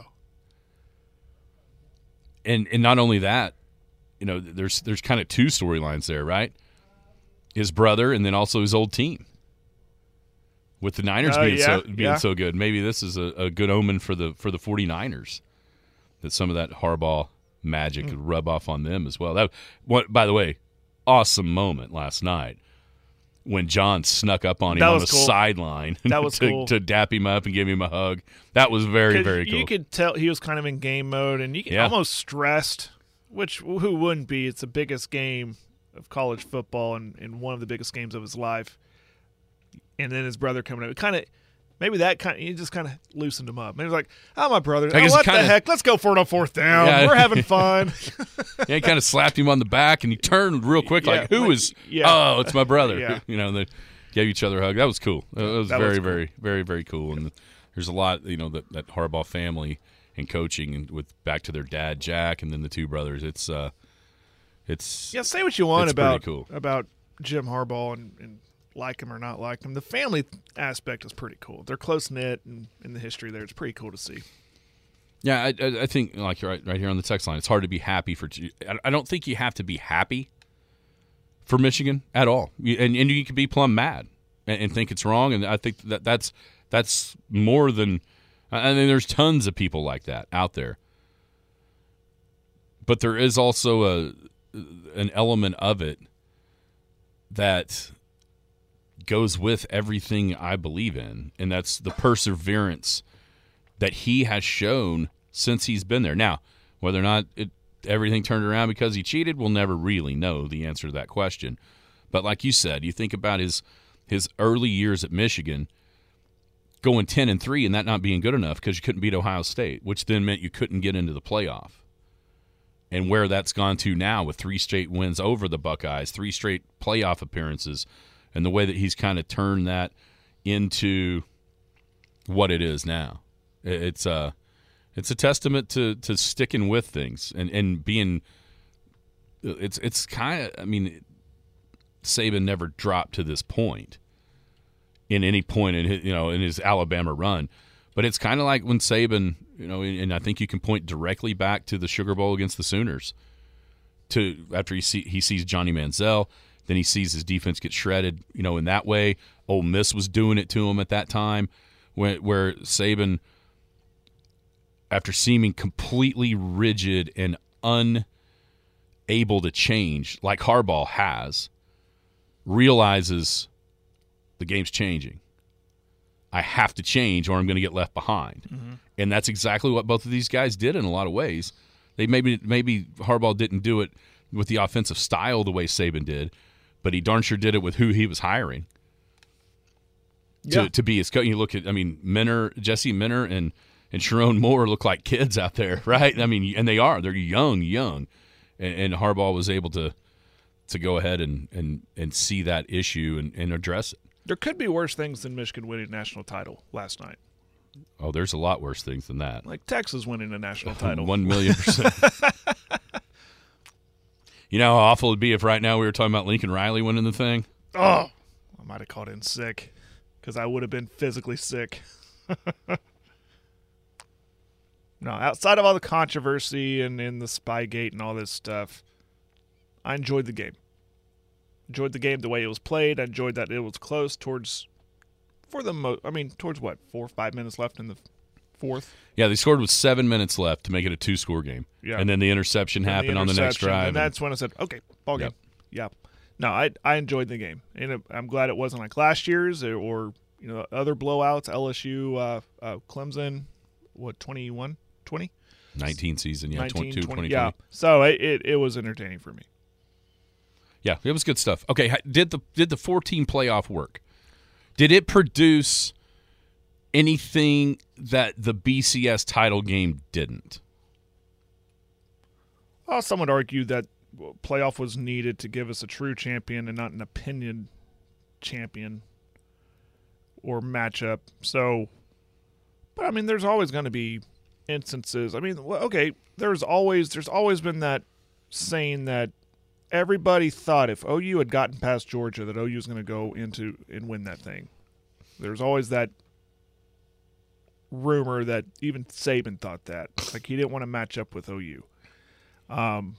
And and not only that, you know, there's there's kind of two storylines there, right? His brother, and then also his old team. With the Niners uh, being yeah, so being yeah. so good, maybe this is a, a good omen for the for the forty-niners, that some of that Harbaugh magic mm. could rub off on them as well. That, what, by the way, awesome moment last night when John snuck up on him on the cool. sideline that was to, cool. to dap him up and give him a hug. That was very, very cool. You could tell he was kind of in game mode, and you could yeah. almost stressed, which who wouldn't be? It's the biggest game of college football and, and one of the biggest games of his life. And then his brother coming up, kind of, maybe that kind of, he just kind of loosened him up. Maybe he was like, "Oh, my brother, oh, what kinda, the heck? Let's go for it on fourth down. Yeah. We're having fun." Yeah, he kind of slapped him on the back, and he turned real quick, yeah, like, "Who like, is? Yeah. Oh, it's my brother." Yeah. You know, they gave each other a hug. That was cool. That was that very, was cool. very, very, very cool. And there's a lot, you know, that, that Harbaugh family and coaching, and with back to their dad Jack, and then the two brothers. It's, uh, it's yeah. Say what you want it's about cool. about Jim Harbaugh and. and like him or not like him, the family aspect is pretty cool. They're close knit, and in the history there, it's pretty cool to see. Yeah, I, I, I think like right, right here on the text line, it's hard to be happy for. I don't think you have to be happy for Michigan at all, and and you can be plumb mad and, and think it's wrong. And I think that that's that's more than. I mean, there's tons of people like that out there, but there is also a an element of it that goes with everything I believe in, and that's the perseverance that he has shown since he's been there. Now, whether or not it, everything turned around because he cheated, we'll never really know the answer to that question. But like you said, you think about his his early years at Michigan, going ten and three, and that not being good enough because you couldn't beat Ohio State, which then meant you couldn't get into the playoff. And where that's gone to now with three straight wins over the Buckeyes, three straight playoff appearances, and the way that he's kind of turned that into what it is now. It's a, it's a testament to, to sticking with things and, and being – it's it's kind of – I mean, Saban never dropped to this point in any point in his, you know, in his Alabama run. But it's kind of like when Saban – you know, and I think you can point directly back to the Sugar Bowl against the Sooners. To after he see he sees Johnny Manziel, then he sees his defense get shredded. You know, in that way, Ole Miss was doing it to him at that time where, where Saban, after seeming completely rigid and unable to change, like Harbaugh has, realizes the game's changing. I have to change or I'm going to get left behind. Mm-hmm. And that's exactly what both of these guys did in a lot of ways. They maybe maybe Harbaugh didn't do it with the offensive style the way Saban did, but he darn sure did it with who he was hiring to, yeah. to be his coach. You look at, I mean, Minner, Jesse Minner and, and Sharon Moore look like kids out there, right? I mean, and they are. They're young, young. And, and Harbaugh was able to to go ahead and, and, and see that issue and, and address it. There could be worse things than Michigan winning a national title last night. Oh, there's a lot worse things than that. Like Texas winning a national title. One million percent. You know how awful it'd be if right now we were talking about Lincoln Riley winning the thing? Oh, I might have called in sick because I would have been physically sick. No, outside of all the controversy and in the Spygate and all this stuff, I enjoyed the game. Enjoyed the game the way it was played. I enjoyed that it was close towards, for the most, I mean, towards what, four or five minutes left in the fourth? Yeah, they scored with seven minutes left to make it a two-score game. Yeah. And then the interception and happened the interception, on the next drive. And that's when I said, okay, ball game. Yep. Yeah. No, I I enjoyed the game. And I'm glad it wasn't like last year's or, you know, other blowouts, L S U, uh, uh, Clemson, what, twenty-one, twenty? nineteen season, yeah, nineteen, twenty-two, twenty, twenty. Yeah, so it, it, it was entertaining for me. Yeah, it was good stuff. Okay, did the did the four-team playoff work? Did it produce anything that the B C S title game didn't? Well, some would argue that playoff was needed to give us a true champion and not an opinion champion or matchup. So, but I mean, there's always going to be instances. I mean, okay, there's always there's always been that saying that everybody thought if O U had gotten past Georgia that O U was going to go into and win that thing. There's always that rumor that even Saban thought that. Like he didn't want to match up with O U. Um,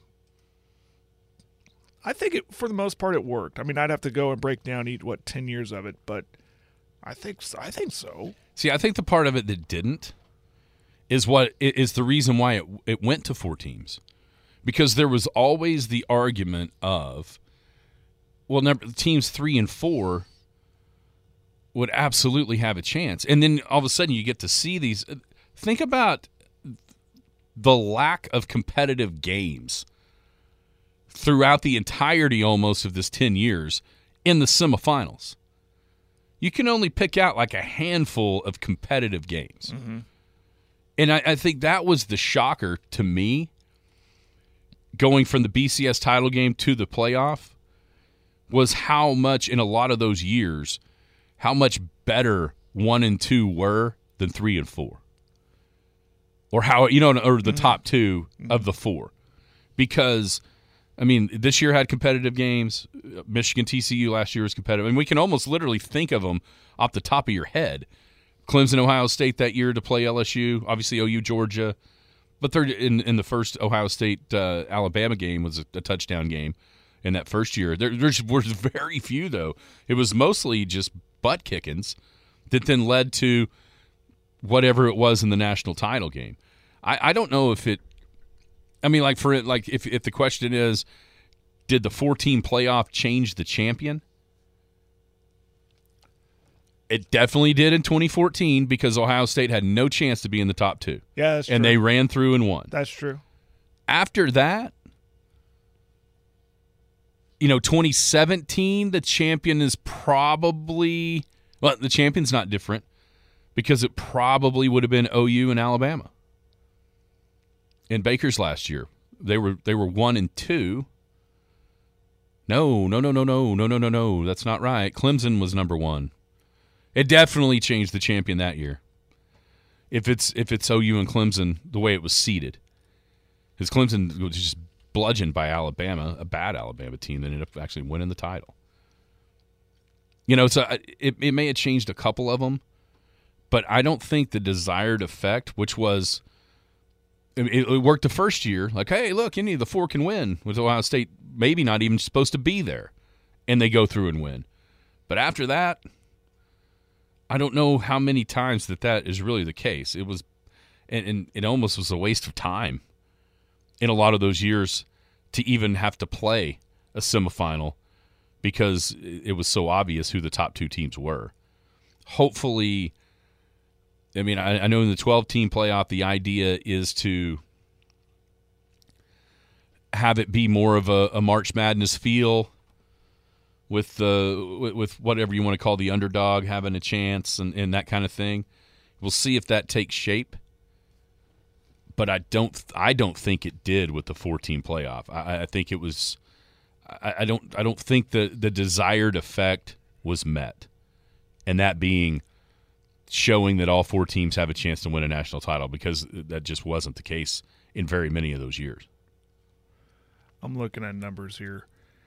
I think it, for the most part, it worked. I mean, I'd have to go and break down eat what ten years of it, but I think I think so. See, I think the part of it that didn't is what is the reason why it it went to four teams, because there was always the argument of, well, number, teams three and four would absolutely have a chance, and then all of a sudden you get to see these. Think about the lack of competitive games throughout the entirety almost of this ten years in the semifinals. You can only pick out like a handful of competitive games. Mm-hmm. And I, I think that was the shocker to me, going from the B C S title game to the playoff, was how much in a lot of those years, how much better one and two were than three and four. Or how, you know, or the mm-hmm. top two mm-hmm. of the four. Because, I mean, this year had competitive games. Michigan T C U last year was competitive. And we can almost literally think of them off the top of your head. Clemson, Ohio State that year to play L S U. Obviously, O U, Georgia. But third in in the first Ohio State uh, Alabama game was a, a touchdown game in that first year. There there's, was very few, though. It was mostly just butt kickings that then led to whatever it was in the national title game. I, I don't know if it – I mean, like, for it, like if if the question is, did the four-team playoff change the champion? It definitely did in twenty fourteen because Ohio State had no chance to be in the top two. Yeah, that's and true. they ran through and won. That's true. After that, you know, twenty seventeen, the champion is probably – well, the champion's not different because it probably would have been O U and Alabama. In Baker's last year, they were they were one and two. No, no, no, no, no, no, no, no, no. That's not right. Clemson was number one. It definitely changed the champion that year. If it's if it's O U and Clemson the way it was seeded, because Clemson was just bludgeoned by Alabama, a bad Alabama team that ended up actually winning the title. You know, so it it may have changed a couple of them, but I don't think the desired effect, which was. It, it worked the first year, like, hey, look, any of the four can win, with Ohio State maybe not even supposed to be there, and they go through and win. But after that, I don't know how many times that that is really the case. It was, and, and it almost was a waste of time in a lot of those years to even have to play a semifinal because it was so obvious who the top two teams were. Hopefully, I mean, I, I know in the twelve-team playoff, the idea is to have it be more of a, a March Madness feel with the with whatever you want to call the underdog having a chance and, and that kind of thing. We'll see if that takes shape. But I don't I don't think it did with the four-team playoff. I, I think it was I, I don't I don't think the, the desired effect was met. And that being showing that all four teams have a chance to win a national title, because that just wasn't the case in very many of those years. I'm looking at numbers here.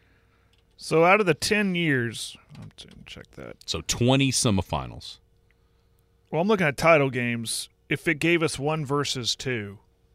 So out of the ten years, I'm going to check that. So twenty semifinals. Well, I'm looking at title games. If it gave us one versus two,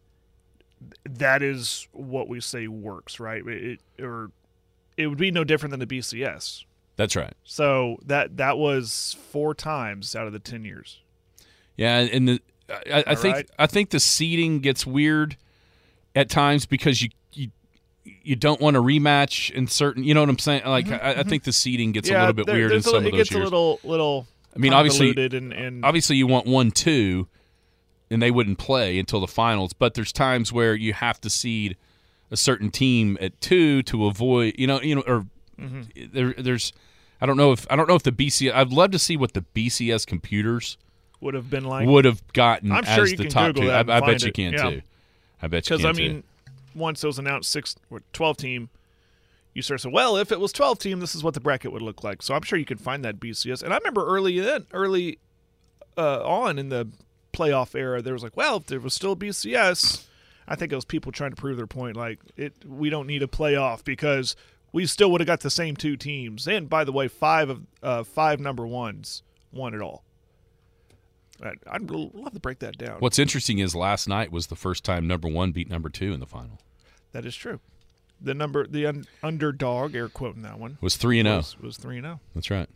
that is what we say works, right? It, or it would be no different than the B C S. That's right. So that that was four times out of the ten years. Yeah, and the I, I think right? I think the seeding gets weird at times because you you you don't want to rematch in certain. You know what I'm saying? Like mm-hmm, I, I think the seeding gets yeah, a little bit there, weird in some a, of those it gets years. a little little. I mean, obviously, and, and obviously you want one two, and they wouldn't play until the finals. But there's times where you have to seed a certain team at two to avoid. You know, you know, or mm-hmm. there there's. I don't know if I don't know if the B C S. I'd love to see what the B C S computers would have been like. Would have gotten I'm sure as you the can top Google two. That I, I bet it. you can yeah. too. I bet you can Because I mean, too. once it was announced six or twelve team, you start saying, well, if it was twelve team, this is what the bracket would look like. So I'm sure you can find that B C S. And I remember early in, early uh, on in the playoff era, there was like, well, if there was still B C S, I think it was people trying to prove their point. Like, it, we don't need a playoff because we still would have got the same two teams. And, by the way, five of uh, five number ones won it all. I'd, I'd love to break that down. What's interesting is last night was the first time number one beat number two in the final. That is true. The number, the un- underdog, air quoting that one, was three and zero. Was three and zero. That's right.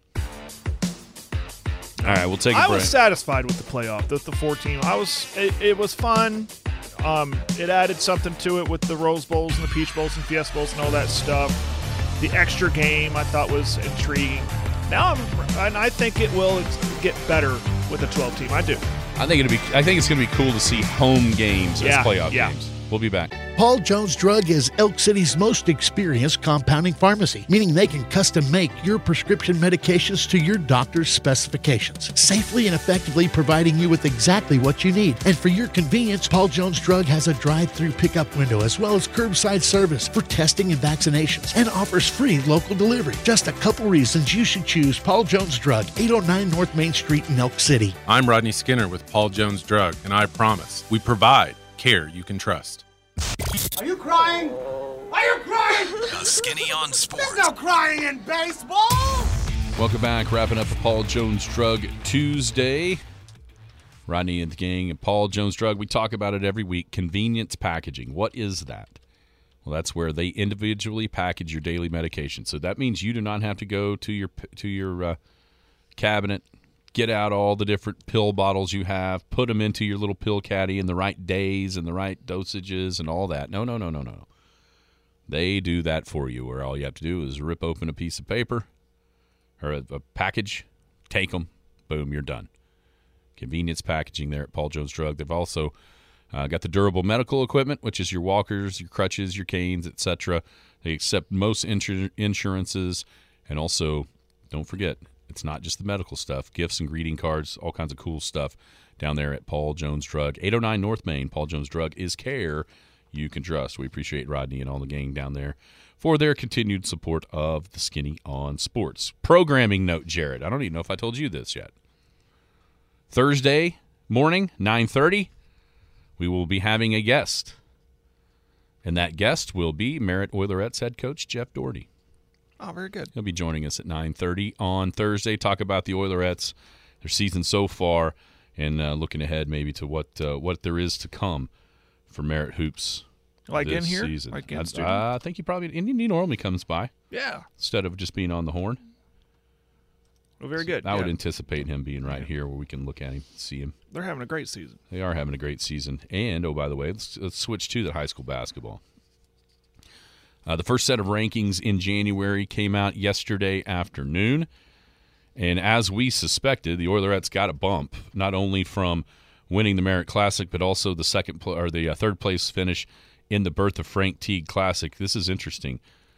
All right, we'll take a I break. was satisfied with the playoff, the, the four team. I was. It, it was fun. Um, it added something to it with the Rose Bowls and the Peach Bowls and Fiesta Bowls and all that stuff. The extra game I thought was intriguing. Now I'm, and I think it will get better with the twelve team. I do. I think it'll be. I think it's going to be cool to see home games yeah, as playoff yeah. games. We'll be back. Paul Jones Drug is Elk City's most experienced compounding pharmacy, meaning they can custom make your prescription medications to your doctor's specifications, safely and effectively providing you with exactly what you need. And for your convenience, Paul Jones Drug has a drive-through pickup window as well as curbside service for testing and vaccinations, and offers free local delivery. Just a couple reasons you should choose Paul Jones Drug, eight oh nine North Main Street in Elk City. I'm Rodney Skinner with Paul Jones Drug, and I promise we provide care you can trust. Are you crying? Are you crying? The Skinny on Sports. There's no crying in baseball. Welcome back. Wrapping up the Paul Jones Drug Tuesday. Rodney and the gang and Paul Jones Drug. We talk about it every week. Convenience packaging. What is that? Well, that's where they individually package your daily medication. So that means you do not have to go to your to your uh, cabinet, get out all the different pill bottles you have, put them into your little pill caddy in the right days and the right dosages and all that. No, no, no, no, no. They do that for you, where all you have to do is rip open a piece of paper or a, a package, take them, boom, you're done. Convenience packaging there at Paul Jones Drug. They've also uh, got the durable medical equipment, which is your walkers, your crutches, your canes, et cetera. They accept most insur- insurances, and also, don't forget, it's not just the medical stuff, gifts and greeting cards, all kinds of cool stuff down there at Paul Jones Drug. eight oh nine North Main, Paul Jones Drug is care you can trust. We appreciate Rodney and all the gang down there for their continued support of the Skinny on Sports. Programming note, Jared. I don't even know if I told you this yet. Thursday morning, nine thirty, we will be having a guest. And that guest will be Merritt Oilerettes head coach Jeff Doherty. Oh, very good. He'll be joining us at nine thirty on Thursday. Talk about the Oilerettes, their season so far, and uh, looking ahead maybe to what uh, what there is to come for Merritt Hoops like this in here? season. Like in I, studio? I think he probably he normally comes by. Yeah. Instead of just being on the horn. Well, very good. I yeah. would anticipate him being right here where we can look at him, see him. They're having a great season. They are having a great season. And, oh, by the way, let's, let's switch to the high school basketball. Uh, the first set of rankings in January came out yesterday afternoon. And as we suspected, the Oilerettes got a bump, not only from winning the Merritt Classic, but also the second pl- or the uh, third place finish in the Bertha Frank Teague Classic. This is interesting.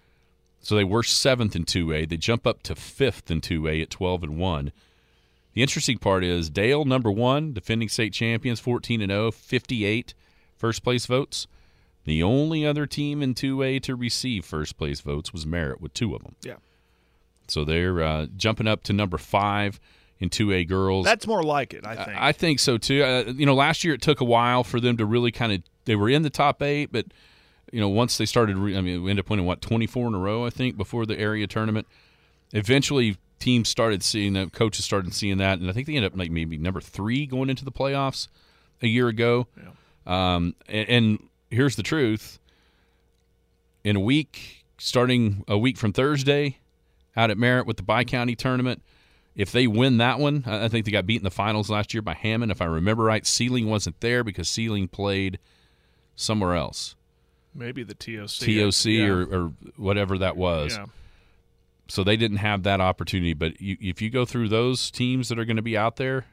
So they were seventh in two A. They jump up to fifth in two A at twelve and one. The interesting part is Dale, number one, defending state champions, fourteen and oh, fifty-eight first place votes. The only other team in two A to receive first place votes was Merritt with two of them. Yeah. So they're uh, jumping up to number five in two A girls. That's more like it, I think. I, I think so, too. Uh, you know, last year it took a while for them to really kind of – they were in the top eight, but, you know, once they started – I mean, we ended up winning, what, twenty-four in a row, I think, before the area tournament. Eventually, teams started seeing that, coaches started seeing that, and I think they ended up like maybe number three going into the playoffs a year ago. Yeah. Um, and, and here's the truth. In a week, starting a week from Thursday – out at Merritt with the Bi-County tournament. If they win that one, I think they got beat in the finals last year by Hammond. If I remember right, Sealing wasn't there because Sealing played somewhere else. Maybe the T O C. T O C yeah. or, or whatever that was. Yeah. So they didn't have that opportunity. But you, if you go through those teams that are going to be out there,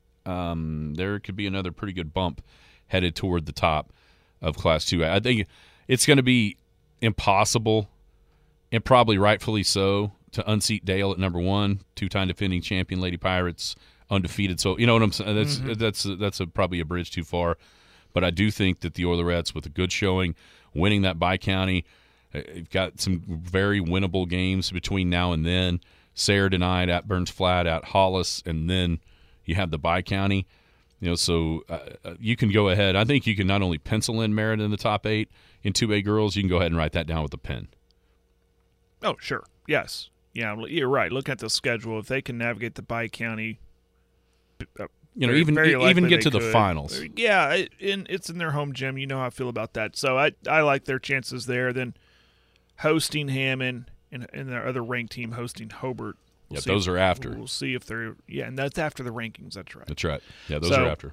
um, there could be another pretty good bump headed toward the top of Class two A. I think it's going to be impossible, and probably rightfully so, to unseat Dale at number one, two-time defending champion Lady Pirates, undefeated. So you know what I'm saying? That's mm-hmm. that's that's a, probably a bridge too far. But I do think that the Oilerettes, with a good showing, winning that Bi-County, you've got some very winnable games between now and then. Sayre tonight at Burns Flat, at Hollis, and then you have the Bi-County. You know, so uh, you can go ahead. I think you can not only pencil in Merritt in the top eight in two A girls, you can go ahead and write that down with a pen. Oh, sure. Yes. Yeah, you're right. Look at the schedule. If they can navigate the Bi-County, uh, you know, very, even very even get to could. the finals. Yeah, it, in, it's in their home gym. You know how I feel about that. So I I like their chances there. Then hosting Hammond and, and their other ranked team hosting Hobart. We'll yeah, those if, are after. We'll see if they're – yeah, and that's after the rankings. That's right. That's right. Yeah, those so, are after.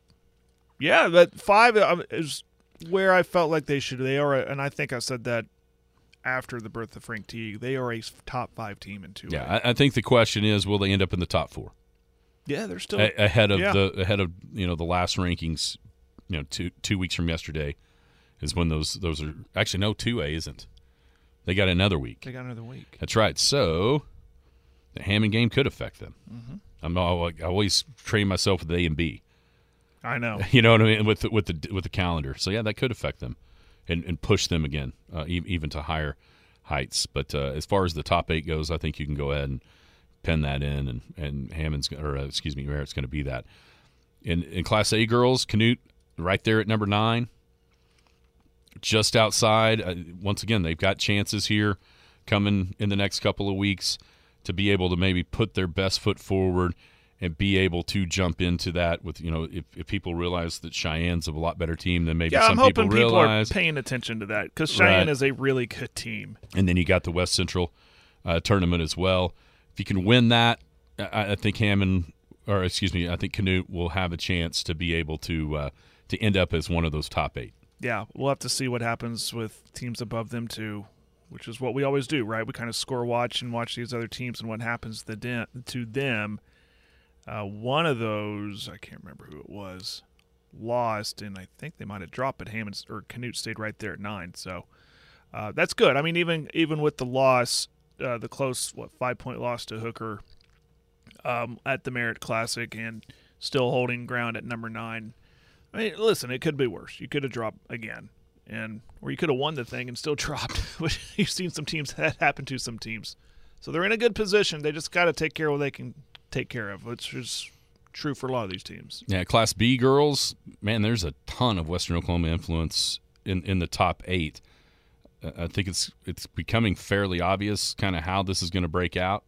Yeah, that five is where I felt like they should – they are – and I think I said that after the birth of Frank Teague. They are a top five team in two A. Yeah, I, I think the question is, will they end up in the top four? Yeah, they're still a- ahead of yeah. the ahead of you know the last rankings. You know, two two weeks from yesterday is when those those are actually no two A isn't. They got another week. They got another week. That's right. So the Hammond game could affect them. Mm-hmm. I'm I always train myself with A and B. I know. You know what I mean with the, with the with the calendar. So yeah, that could affect them, and and push them again, uh, e- even to higher heights. But uh, as far as the top eight goes, I think you can go ahead and pen that in, and and Hammond's or uh, excuse me, Merritt's going to be that. In in Class A girls, Canute right there at number nine, just outside. Uh, once again, they've got chances here coming in the next couple of weeks to be able to maybe put their best foot forward and be able to jump into that with, you know, if, if people realize that Cheyenne's a lot better team than maybe yeah, some I'm hoping people people realize. are paying attention to that because Cheyenne Right. is a really good team. And then you got the West Central uh, tournament as well. If you can win that, I, I think Hammond, or excuse me, I think Canute will have a chance to be able to uh, to end up as one of those top eight. Yeah, we'll have to see what happens with teams above them too, which is what we always do, right? We kind of score watch and watch these other teams and what happens to them. To them. Uh, one of those, I can't remember who it was, lost, and I think they might have dropped, but Hammond or Canute stayed right there at nine. So uh, that's good. I mean, even even with the loss, uh, the close what five point loss to Hooker um, at the Merritt Classic, and still holding ground at number nine. I mean, listen, it could be worse. You could have dropped again, and or you could have won the thing and still dropped. Which you've seen some teams that happen to some teams. So they're in a good position. They just got to take care of what they can take care of, which is true for a lot of these teams. Yeah, Class B girls, man, there's a ton of Western Oklahoma influence in, in the top eight. Uh, I think it's it's becoming fairly obvious kind of how this is going to break out.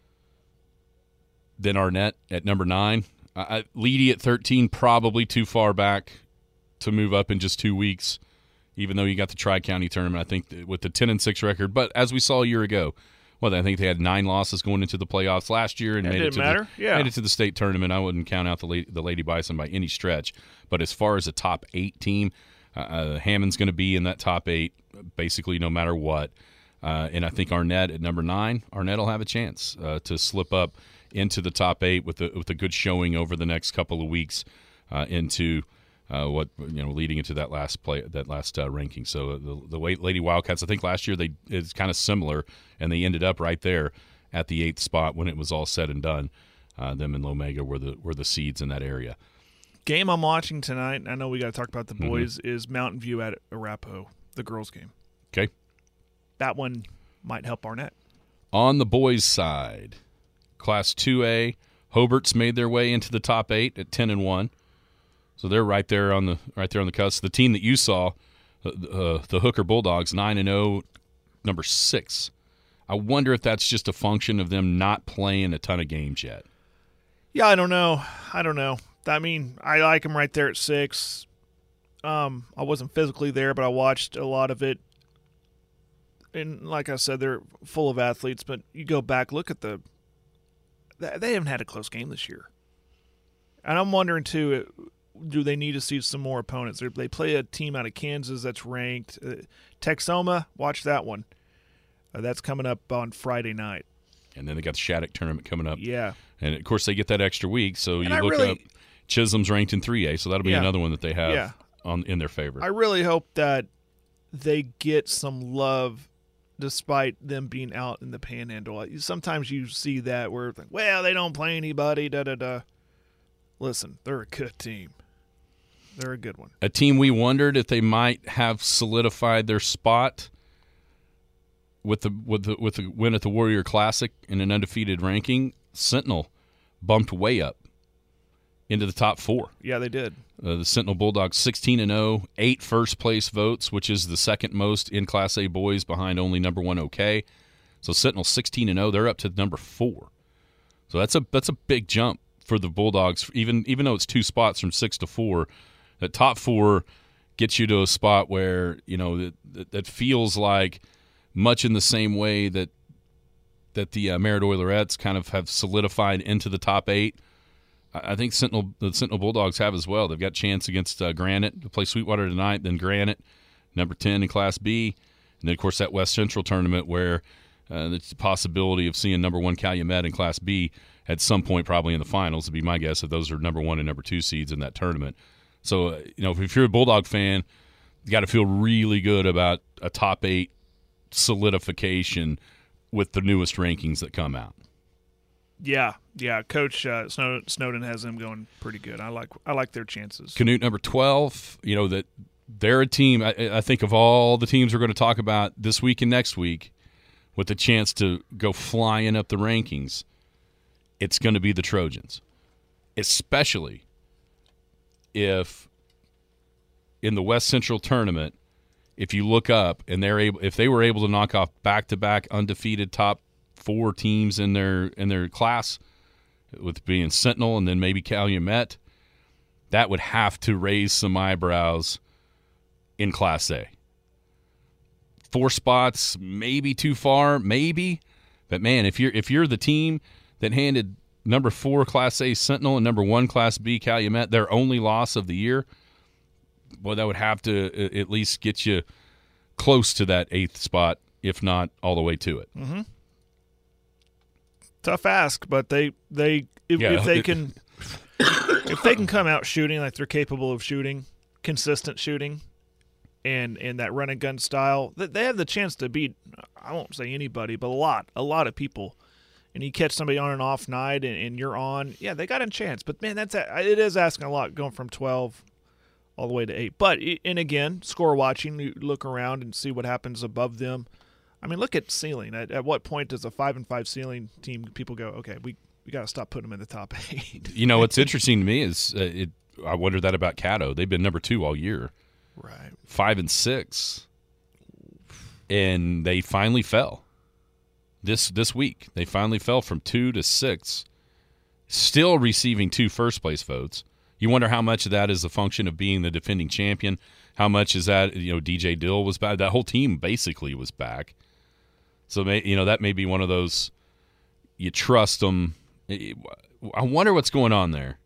Then Arnett at number nine. Uh, Leedy at thirteen, probably too far back to move up in just two weeks, even though you got the Tri-County tournament, I think, with the ten and six record. But as we saw a year ago, Well, I think they had nine losses going into the playoffs last year and It made it didn't to matter. the Yeah. made it to the state tournament. I wouldn't count out the Lady, the Lady Bison by any stretch. But as far as a top eight team, uh, uh, Hammond's going to be in that top eight basically no matter what. Uh, and I think Arnett at number nine, Arnett will have a chance uh, to slip up into the top eight with a, with a good showing over the next couple of weeks uh, into uh, what you know leading into that last play that last uh, ranking. So the the Lady Wildcats, I think last year they it's kind of similar, and they ended up right there at the eighth spot when it was all said and done. Uh, them and Lomega were the were the seeds in that area. Game I'm watching tonight, I know we got to talk about the boys, mm-hmm. is Mountain View at Arapahoe, the girls' game. Okay. That one might help Arnett. On the boys' side, Class two A, Hobart's made their way into the top eight at ten and one. So they're right there on the right there on the cusp. The team that you saw, uh, uh, the Hooker Bulldogs, nine and zero, number six. I wonder if that's just a function of them not playing a ton of games yet. Yeah, I don't know. I don't know. I mean, I like them right there at six. Um, I wasn't physically there, but I watched a lot of it. And like I said, they're full of athletes. But you go back, look at the – they haven't had a close game this year. And I'm wondering, too, do they need to see some more opponents? They play a team out of Kansas that's ranked. Uh, Texoma, watch that one. Uh, that's coming up on Friday night. And then they got the Shattuck tournament coming up. Yeah. And, of course, they get that extra week. So and you I look really, up Chisholm's ranked in three A, so that'll be yeah. another one that they have yeah. on in their favor. I really hope that they get some love despite them being out in the Panhandle. Sometimes you see that where, it's like, well, they don't play anybody, da-da-da. Listen, they're a good team. They're a good one. A team we wondered if they might have solidified their spot with the with the with the win at the Warrior Classic in an undefeated ranking. Sentinel bumped way up into the top four. Yeah, they did. Uh, the Sentinel Bulldogs sixteen and oh, eight first place votes, which is the second most in Class A boys behind only number one OK. So Sentinel sixteen and oh, they're up to number four. So that's a that's a big jump for the Bulldogs. Even even though it's two spots from six to four, that top four gets you to a spot where you know that that, that feels like much in the same way that that the uh, Merritt Oilerettes kind of have solidified into the top eight. I think Sentinel, the Sentinel Bulldogs have as well. They've got a chance against uh, Granite to play Sweetwater tonight, then Granite, number ten in Class B. And then, of course, that West Central tournament where uh, there's the possibility of seeing number one Calumet in Class B at some point probably in the finals, would be my guess, if those are number one and number two seeds in that tournament. So, uh, you know, if you're a Bulldog fan, you got to feel really good about a top eight solidification with the newest rankings that come out. Yeah, yeah. Coach uh, Snowden, Snowden has them going pretty good. I like I like their chances. Canute number twelve, you know, that they're a team. I, I think of all the teams we're going to talk about this week and next week with the chance to go flying up the rankings, it's going to be the Trojans, especially if in the West Central tournament, if you look up and they're able, if they were able to knock off back-to-back undefeated top four teams in their in their class, with being Sentinel and then maybe Calumet, that would have to raise some eyebrows in Class A. Four spots, maybe too far, maybe, but man, if you're if you're the team that handed number four Class A Sentinel and number one Class B Calumet their only loss of the year, boy, that would have to at least get you close to that eighth spot, if not all the way to it. Mm-hmm. Tough ask, but they they if, yeah. if they can if they can come out shooting like they're capable of shooting, consistent shooting, and and that run and gun style, that they have the chance to beat, I won't say anybody, but a lot a lot of people. And you catch somebody on an off night and, and you're on, yeah, they got a chance. But man, that's a, it is asking a lot going from twelve all the way to eight. But and again, score watching, you look around and see what happens above them. I mean, look at ceiling. At, at what point does a five and five ceiling team people go, okay, we, we got to stop putting them in the top eight? You know, what's interesting to me is uh, it. I wonder that about Caddo. They've been number two all year, right? Five and six, and they finally fell this this week. They finally fell from two to six, still receiving two first place votes. You wonder how much of that is a function of being the defending champion. How much is that? You know, D J Dill was back. That whole team basically was back. So, may, you know, that may be one of those you trust them. I wonder what's going on there.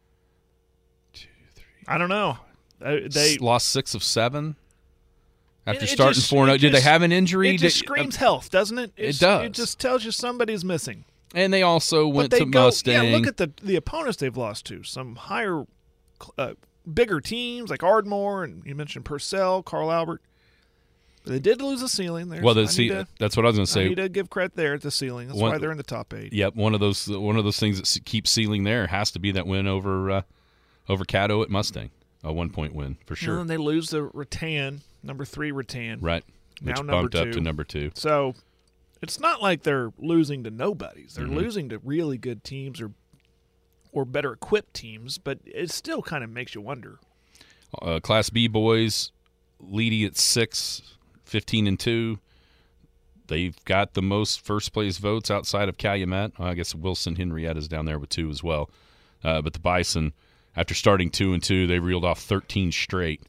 Two, three, I don't know. They, they lost six of seven after it, it starting four and oh. Did they have an injury? It just Did, screams uh, health, doesn't it? It's, it does. It just tells you somebody's missing. And they also went but they to go, Mustang. Yeah, look at the the opponents they've lost to. Some higher, uh, bigger teams like Ardmore, and you mentioned Purcell, Carl Albert. But they did lose the ceiling. There's, well, the, see, to, that's what I was going to say. I need to give credit there at the ceiling. That's one, why they're in the top eight. Yep, one of those one of those things that keeps ceiling there has to be that win over uh, over Caddo at Mustang, a one point win for sure. And then they lose the Rattan, number three Rattan, right? Now which number bumped two. up to number two. So it's not like they're losing to nobodies. They're mm-hmm. losing to really good teams or or better equipped teams, but it still kind of makes you wonder. Uh, Class B boys, Leedy at six, fifteen and two. They've got the most first place votes outside of Calumet. Well, I guess Wilson Henrietta's down there with two as well. Uh, but the Bison, after starting two and two, they reeled off thirteen straight.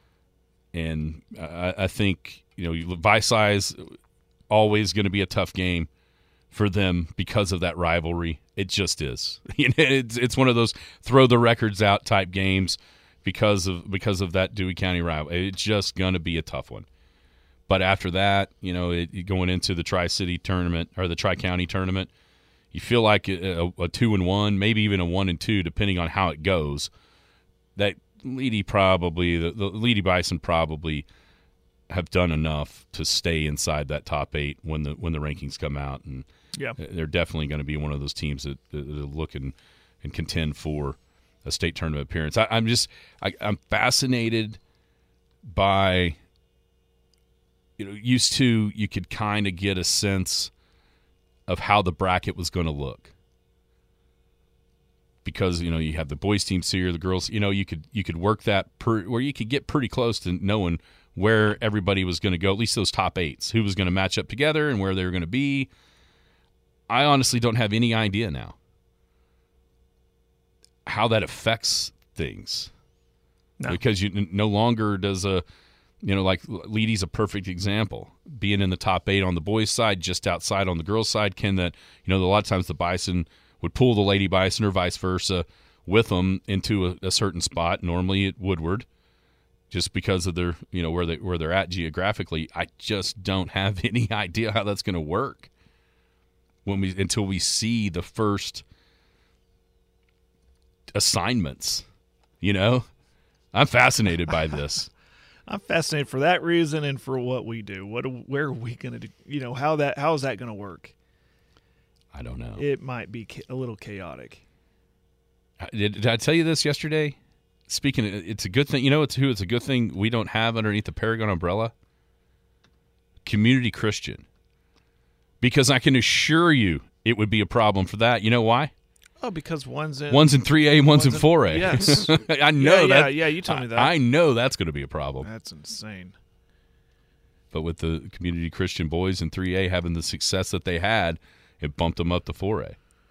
And I, I think, you know, Vice always going to be a tough game for them because of that rivalry. It just is. it's it's one of those throw the records out type games because of because of that Dewey County rival. It's just going to be a tough one. But after that, you know, it, going into the Tri-City tournament or the Tri-County tournament, you feel like a, a two and one, maybe even a one and two, depending on how it goes. That Leedy probably, the, the Leedy Bison probably have done enough to stay inside that top eight when the when the rankings come out, and yeah, they're definitely going to be one of those teams that, that, that look and, and contend for a state tournament appearance. I, I'm just, I, I'm fascinated by. You know, used to you could kind of get a sense of how the bracket was going to look because you know you have the boys teams here, the girls. You know, you could you could work that per, where you could get pretty close to knowing where everybody was going to go. At least those top eights, who was going to match up together and where they were going to be. I honestly don't have any idea now how that affects things no. because you no longer does a. You know, like Leedy's a perfect example. Being in the top eight on the boys' side, just outside on the girls' side, can that, you know, a lot of times the Bison would pull the Lady Bison or vice versa with them into a, a certain spot, normally at Woodward, just because of their, you know, where, they, where they're at geographically. I just don't have any idea how that's going to work when we until we see the first assignments, you know? I'm fascinated by this. I'm fascinated for that reason and for what we do. What, where are we going to do? You know, how that how is that going to work? I don't know. It might be a little chaotic. Did, did I tell you this yesterday? Speaking, of, it's a good thing. You know, it's who. It's a good thing we don't have underneath the Paragon umbrella. Community Christian, because I can assure you it would be a problem for that. You know why? Oh, because one's in one's in three A, one's, one's in four A. Yes, I know yeah, that. Yeah, yeah, you told me that. I, I know that's going to be a problem. That's insane. But with the Community Christian boys in three A having the success that they had, it bumped them up to four A.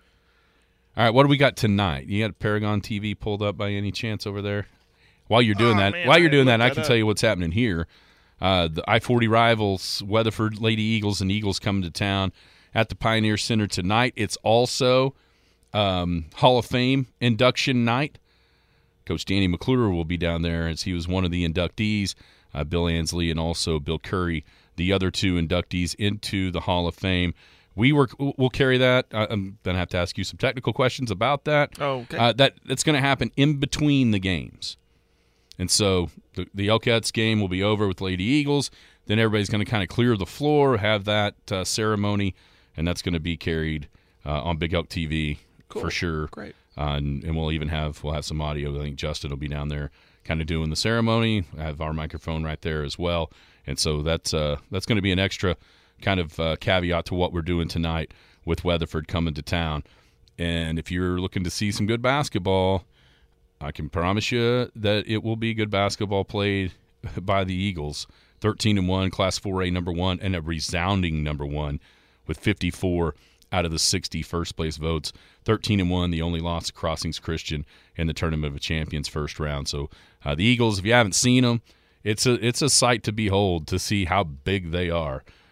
All right, what do we got tonight? You got Paragon T V pulled up by any chance over there? While you're doing oh, that, man, while you're doing that, that, I can up. tell you what's happening here. Uh, the I forty rivals, Weatherford Lady Eagles and Eagles coming to town at the Pioneer Center tonight. It's also um, Hall of Fame induction night. Coach Danny McClure will be down there as he was one of the inductees. Uh, Bill Ansley and also Bill Curry, the other two inductees into the Hall of Fame. We were we'll carry that. I'm going to have to ask you some technical questions about that. Oh, okay. Uh, that that's going to happen in between the games, and so the the Elcats game will be over with Lady Eagles. Then everybody's going to kind of clear the floor, have that uh, ceremony, and that's going to be carried uh, on Big Elk T V cool. for sure. Great. Uh, and, and we'll even have we'll have some audio. I think Justin will be down there, kind of doing the ceremony. I have our microphone right there as well, and so that's uh, that's going to be an extra kind of uh, caveat to what we're doing tonight with Weatherford coming to town. And if you're looking to see some good basketball, I can promise you that it will be good basketball played by the Eagles. thirteen and one, Class four A number one, and a resounding number one with fifty-four out of the sixty first place votes. thirteen and one, the only loss to Crossings Christian in the Tournament of Champions first round. So uh, the Eagles, if you haven't seen them, it's a it's a sight to behold to see how big they are.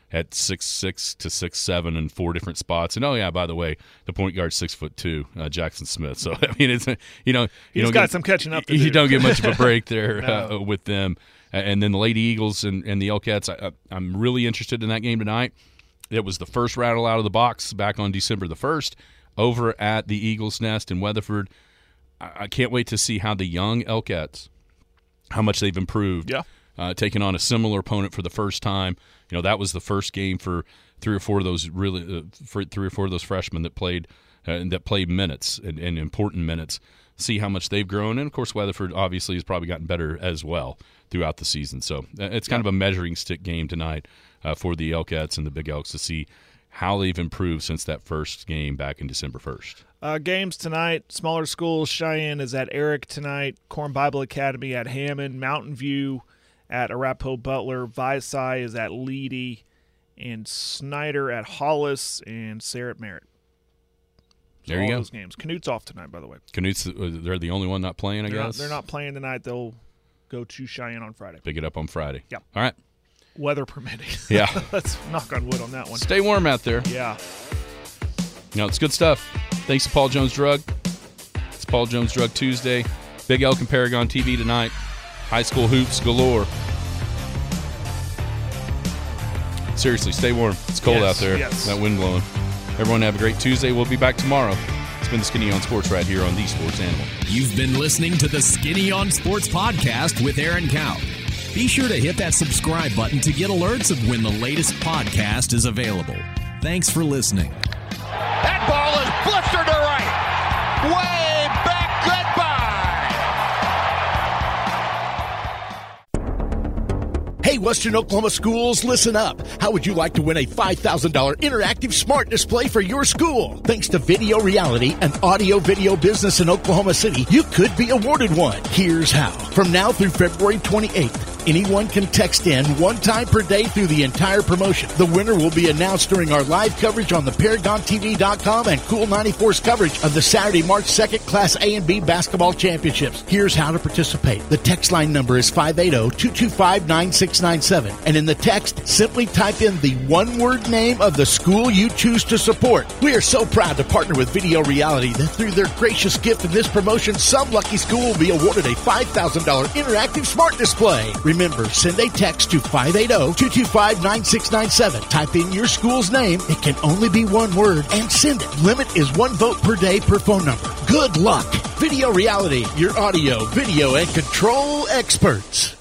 at six six to six seven in four different spots. And, oh, yeah, by the way, the point guard's six foot two, uh, Jackson Smith. So, I mean, it's, you know. You He's don't got get, some catching up to you do. You don't get much of a break there no. uh, with them. And then the Lady Eagles and, and the Elcats, I, I'm really interested in that game tonight. It was the first rattle out of the box back on December the first over at the Eagles' Nest in Weatherford. I, I can't wait to see how the young Elcats, how much they've improved. Yeah. Uh, taking on a similar opponent for the first time. You know, that was the first game for three or four of those really, uh, for three or four of those freshmen that played uh, and that played minutes and, and important minutes. See how much they've grown, and of course, Weatherford obviously has probably gotten better as well throughout the season. So uh, it's kind yeah. of a measuring stick game tonight uh, for the Elcats and the Big Elks to see how they've improved since that first game back in December first. Uh, games tonight, smaller schools. Cheyenne is at Eric tonight. Corn Bible Academy at Hammond. Mountain View at Arapahoe Butler. Visai is at Leedy. And Snyder at Hollis. And Sarah at Merritt. So there you all go. Those games. Canute's off tonight, by the way. Canute's, they're the only one not playing, I they're guess? Not, they're not playing tonight. They'll go to Cheyenne on Friday. Pick it up on Friday. Yep. All right. Weather permitting. Yeah. Let's knock on wood on that one. Stay warm out there. Yeah. You know, it's good stuff. Thanks to Paul Jones Drug. It's Paul Jones Drug Tuesday. Big Elk and Paragon T V tonight. High school hoops galore. Seriously, stay warm. It's cold yes, out there. Yes. That wind blowing. Everyone have a great Tuesday. We'll be back tomorrow. It's been the Skinny on Sports right here on The Sports Animal. You've been listening to the Skinny on Sports podcast with Aaron Cow. Be sure to hit that subscribe button to get alerts of when the latest podcast is available. Thanks for listening. That ball is blistered to right. Way back. Goodbye. Hey, Western Oklahoma schools, listen up. How would you like to win a five thousand dollars interactive smart display for your school? Thanks to Video Reality, an audio-video business in Oklahoma City, you could be awarded one. Here's how. From now through February twenty-eighth, anyone can text in one time per day through the entire promotion. The winner will be announced during our live coverage on the Paragon T V dot com and Cool ninety-four's coverage of the Saturday, March second Class A and B basketball championships. Here's how to participate. The text line number is five eight zero, two two five, nine six nine seven. And in the text, simply type in the one-word name of the school you choose to support. We are so proud to partner with Video Reality that through their gracious gift in this promotion, some lucky school will be awarded a five thousand dollars interactive smart display. Remember, send a text to five eight zero, two two five, nine six nine seven. Type in your school's name. It can only be one word and send it. Limit is one vote per day per phone number. Good luck. Video Reality, your audio, video, and control experts.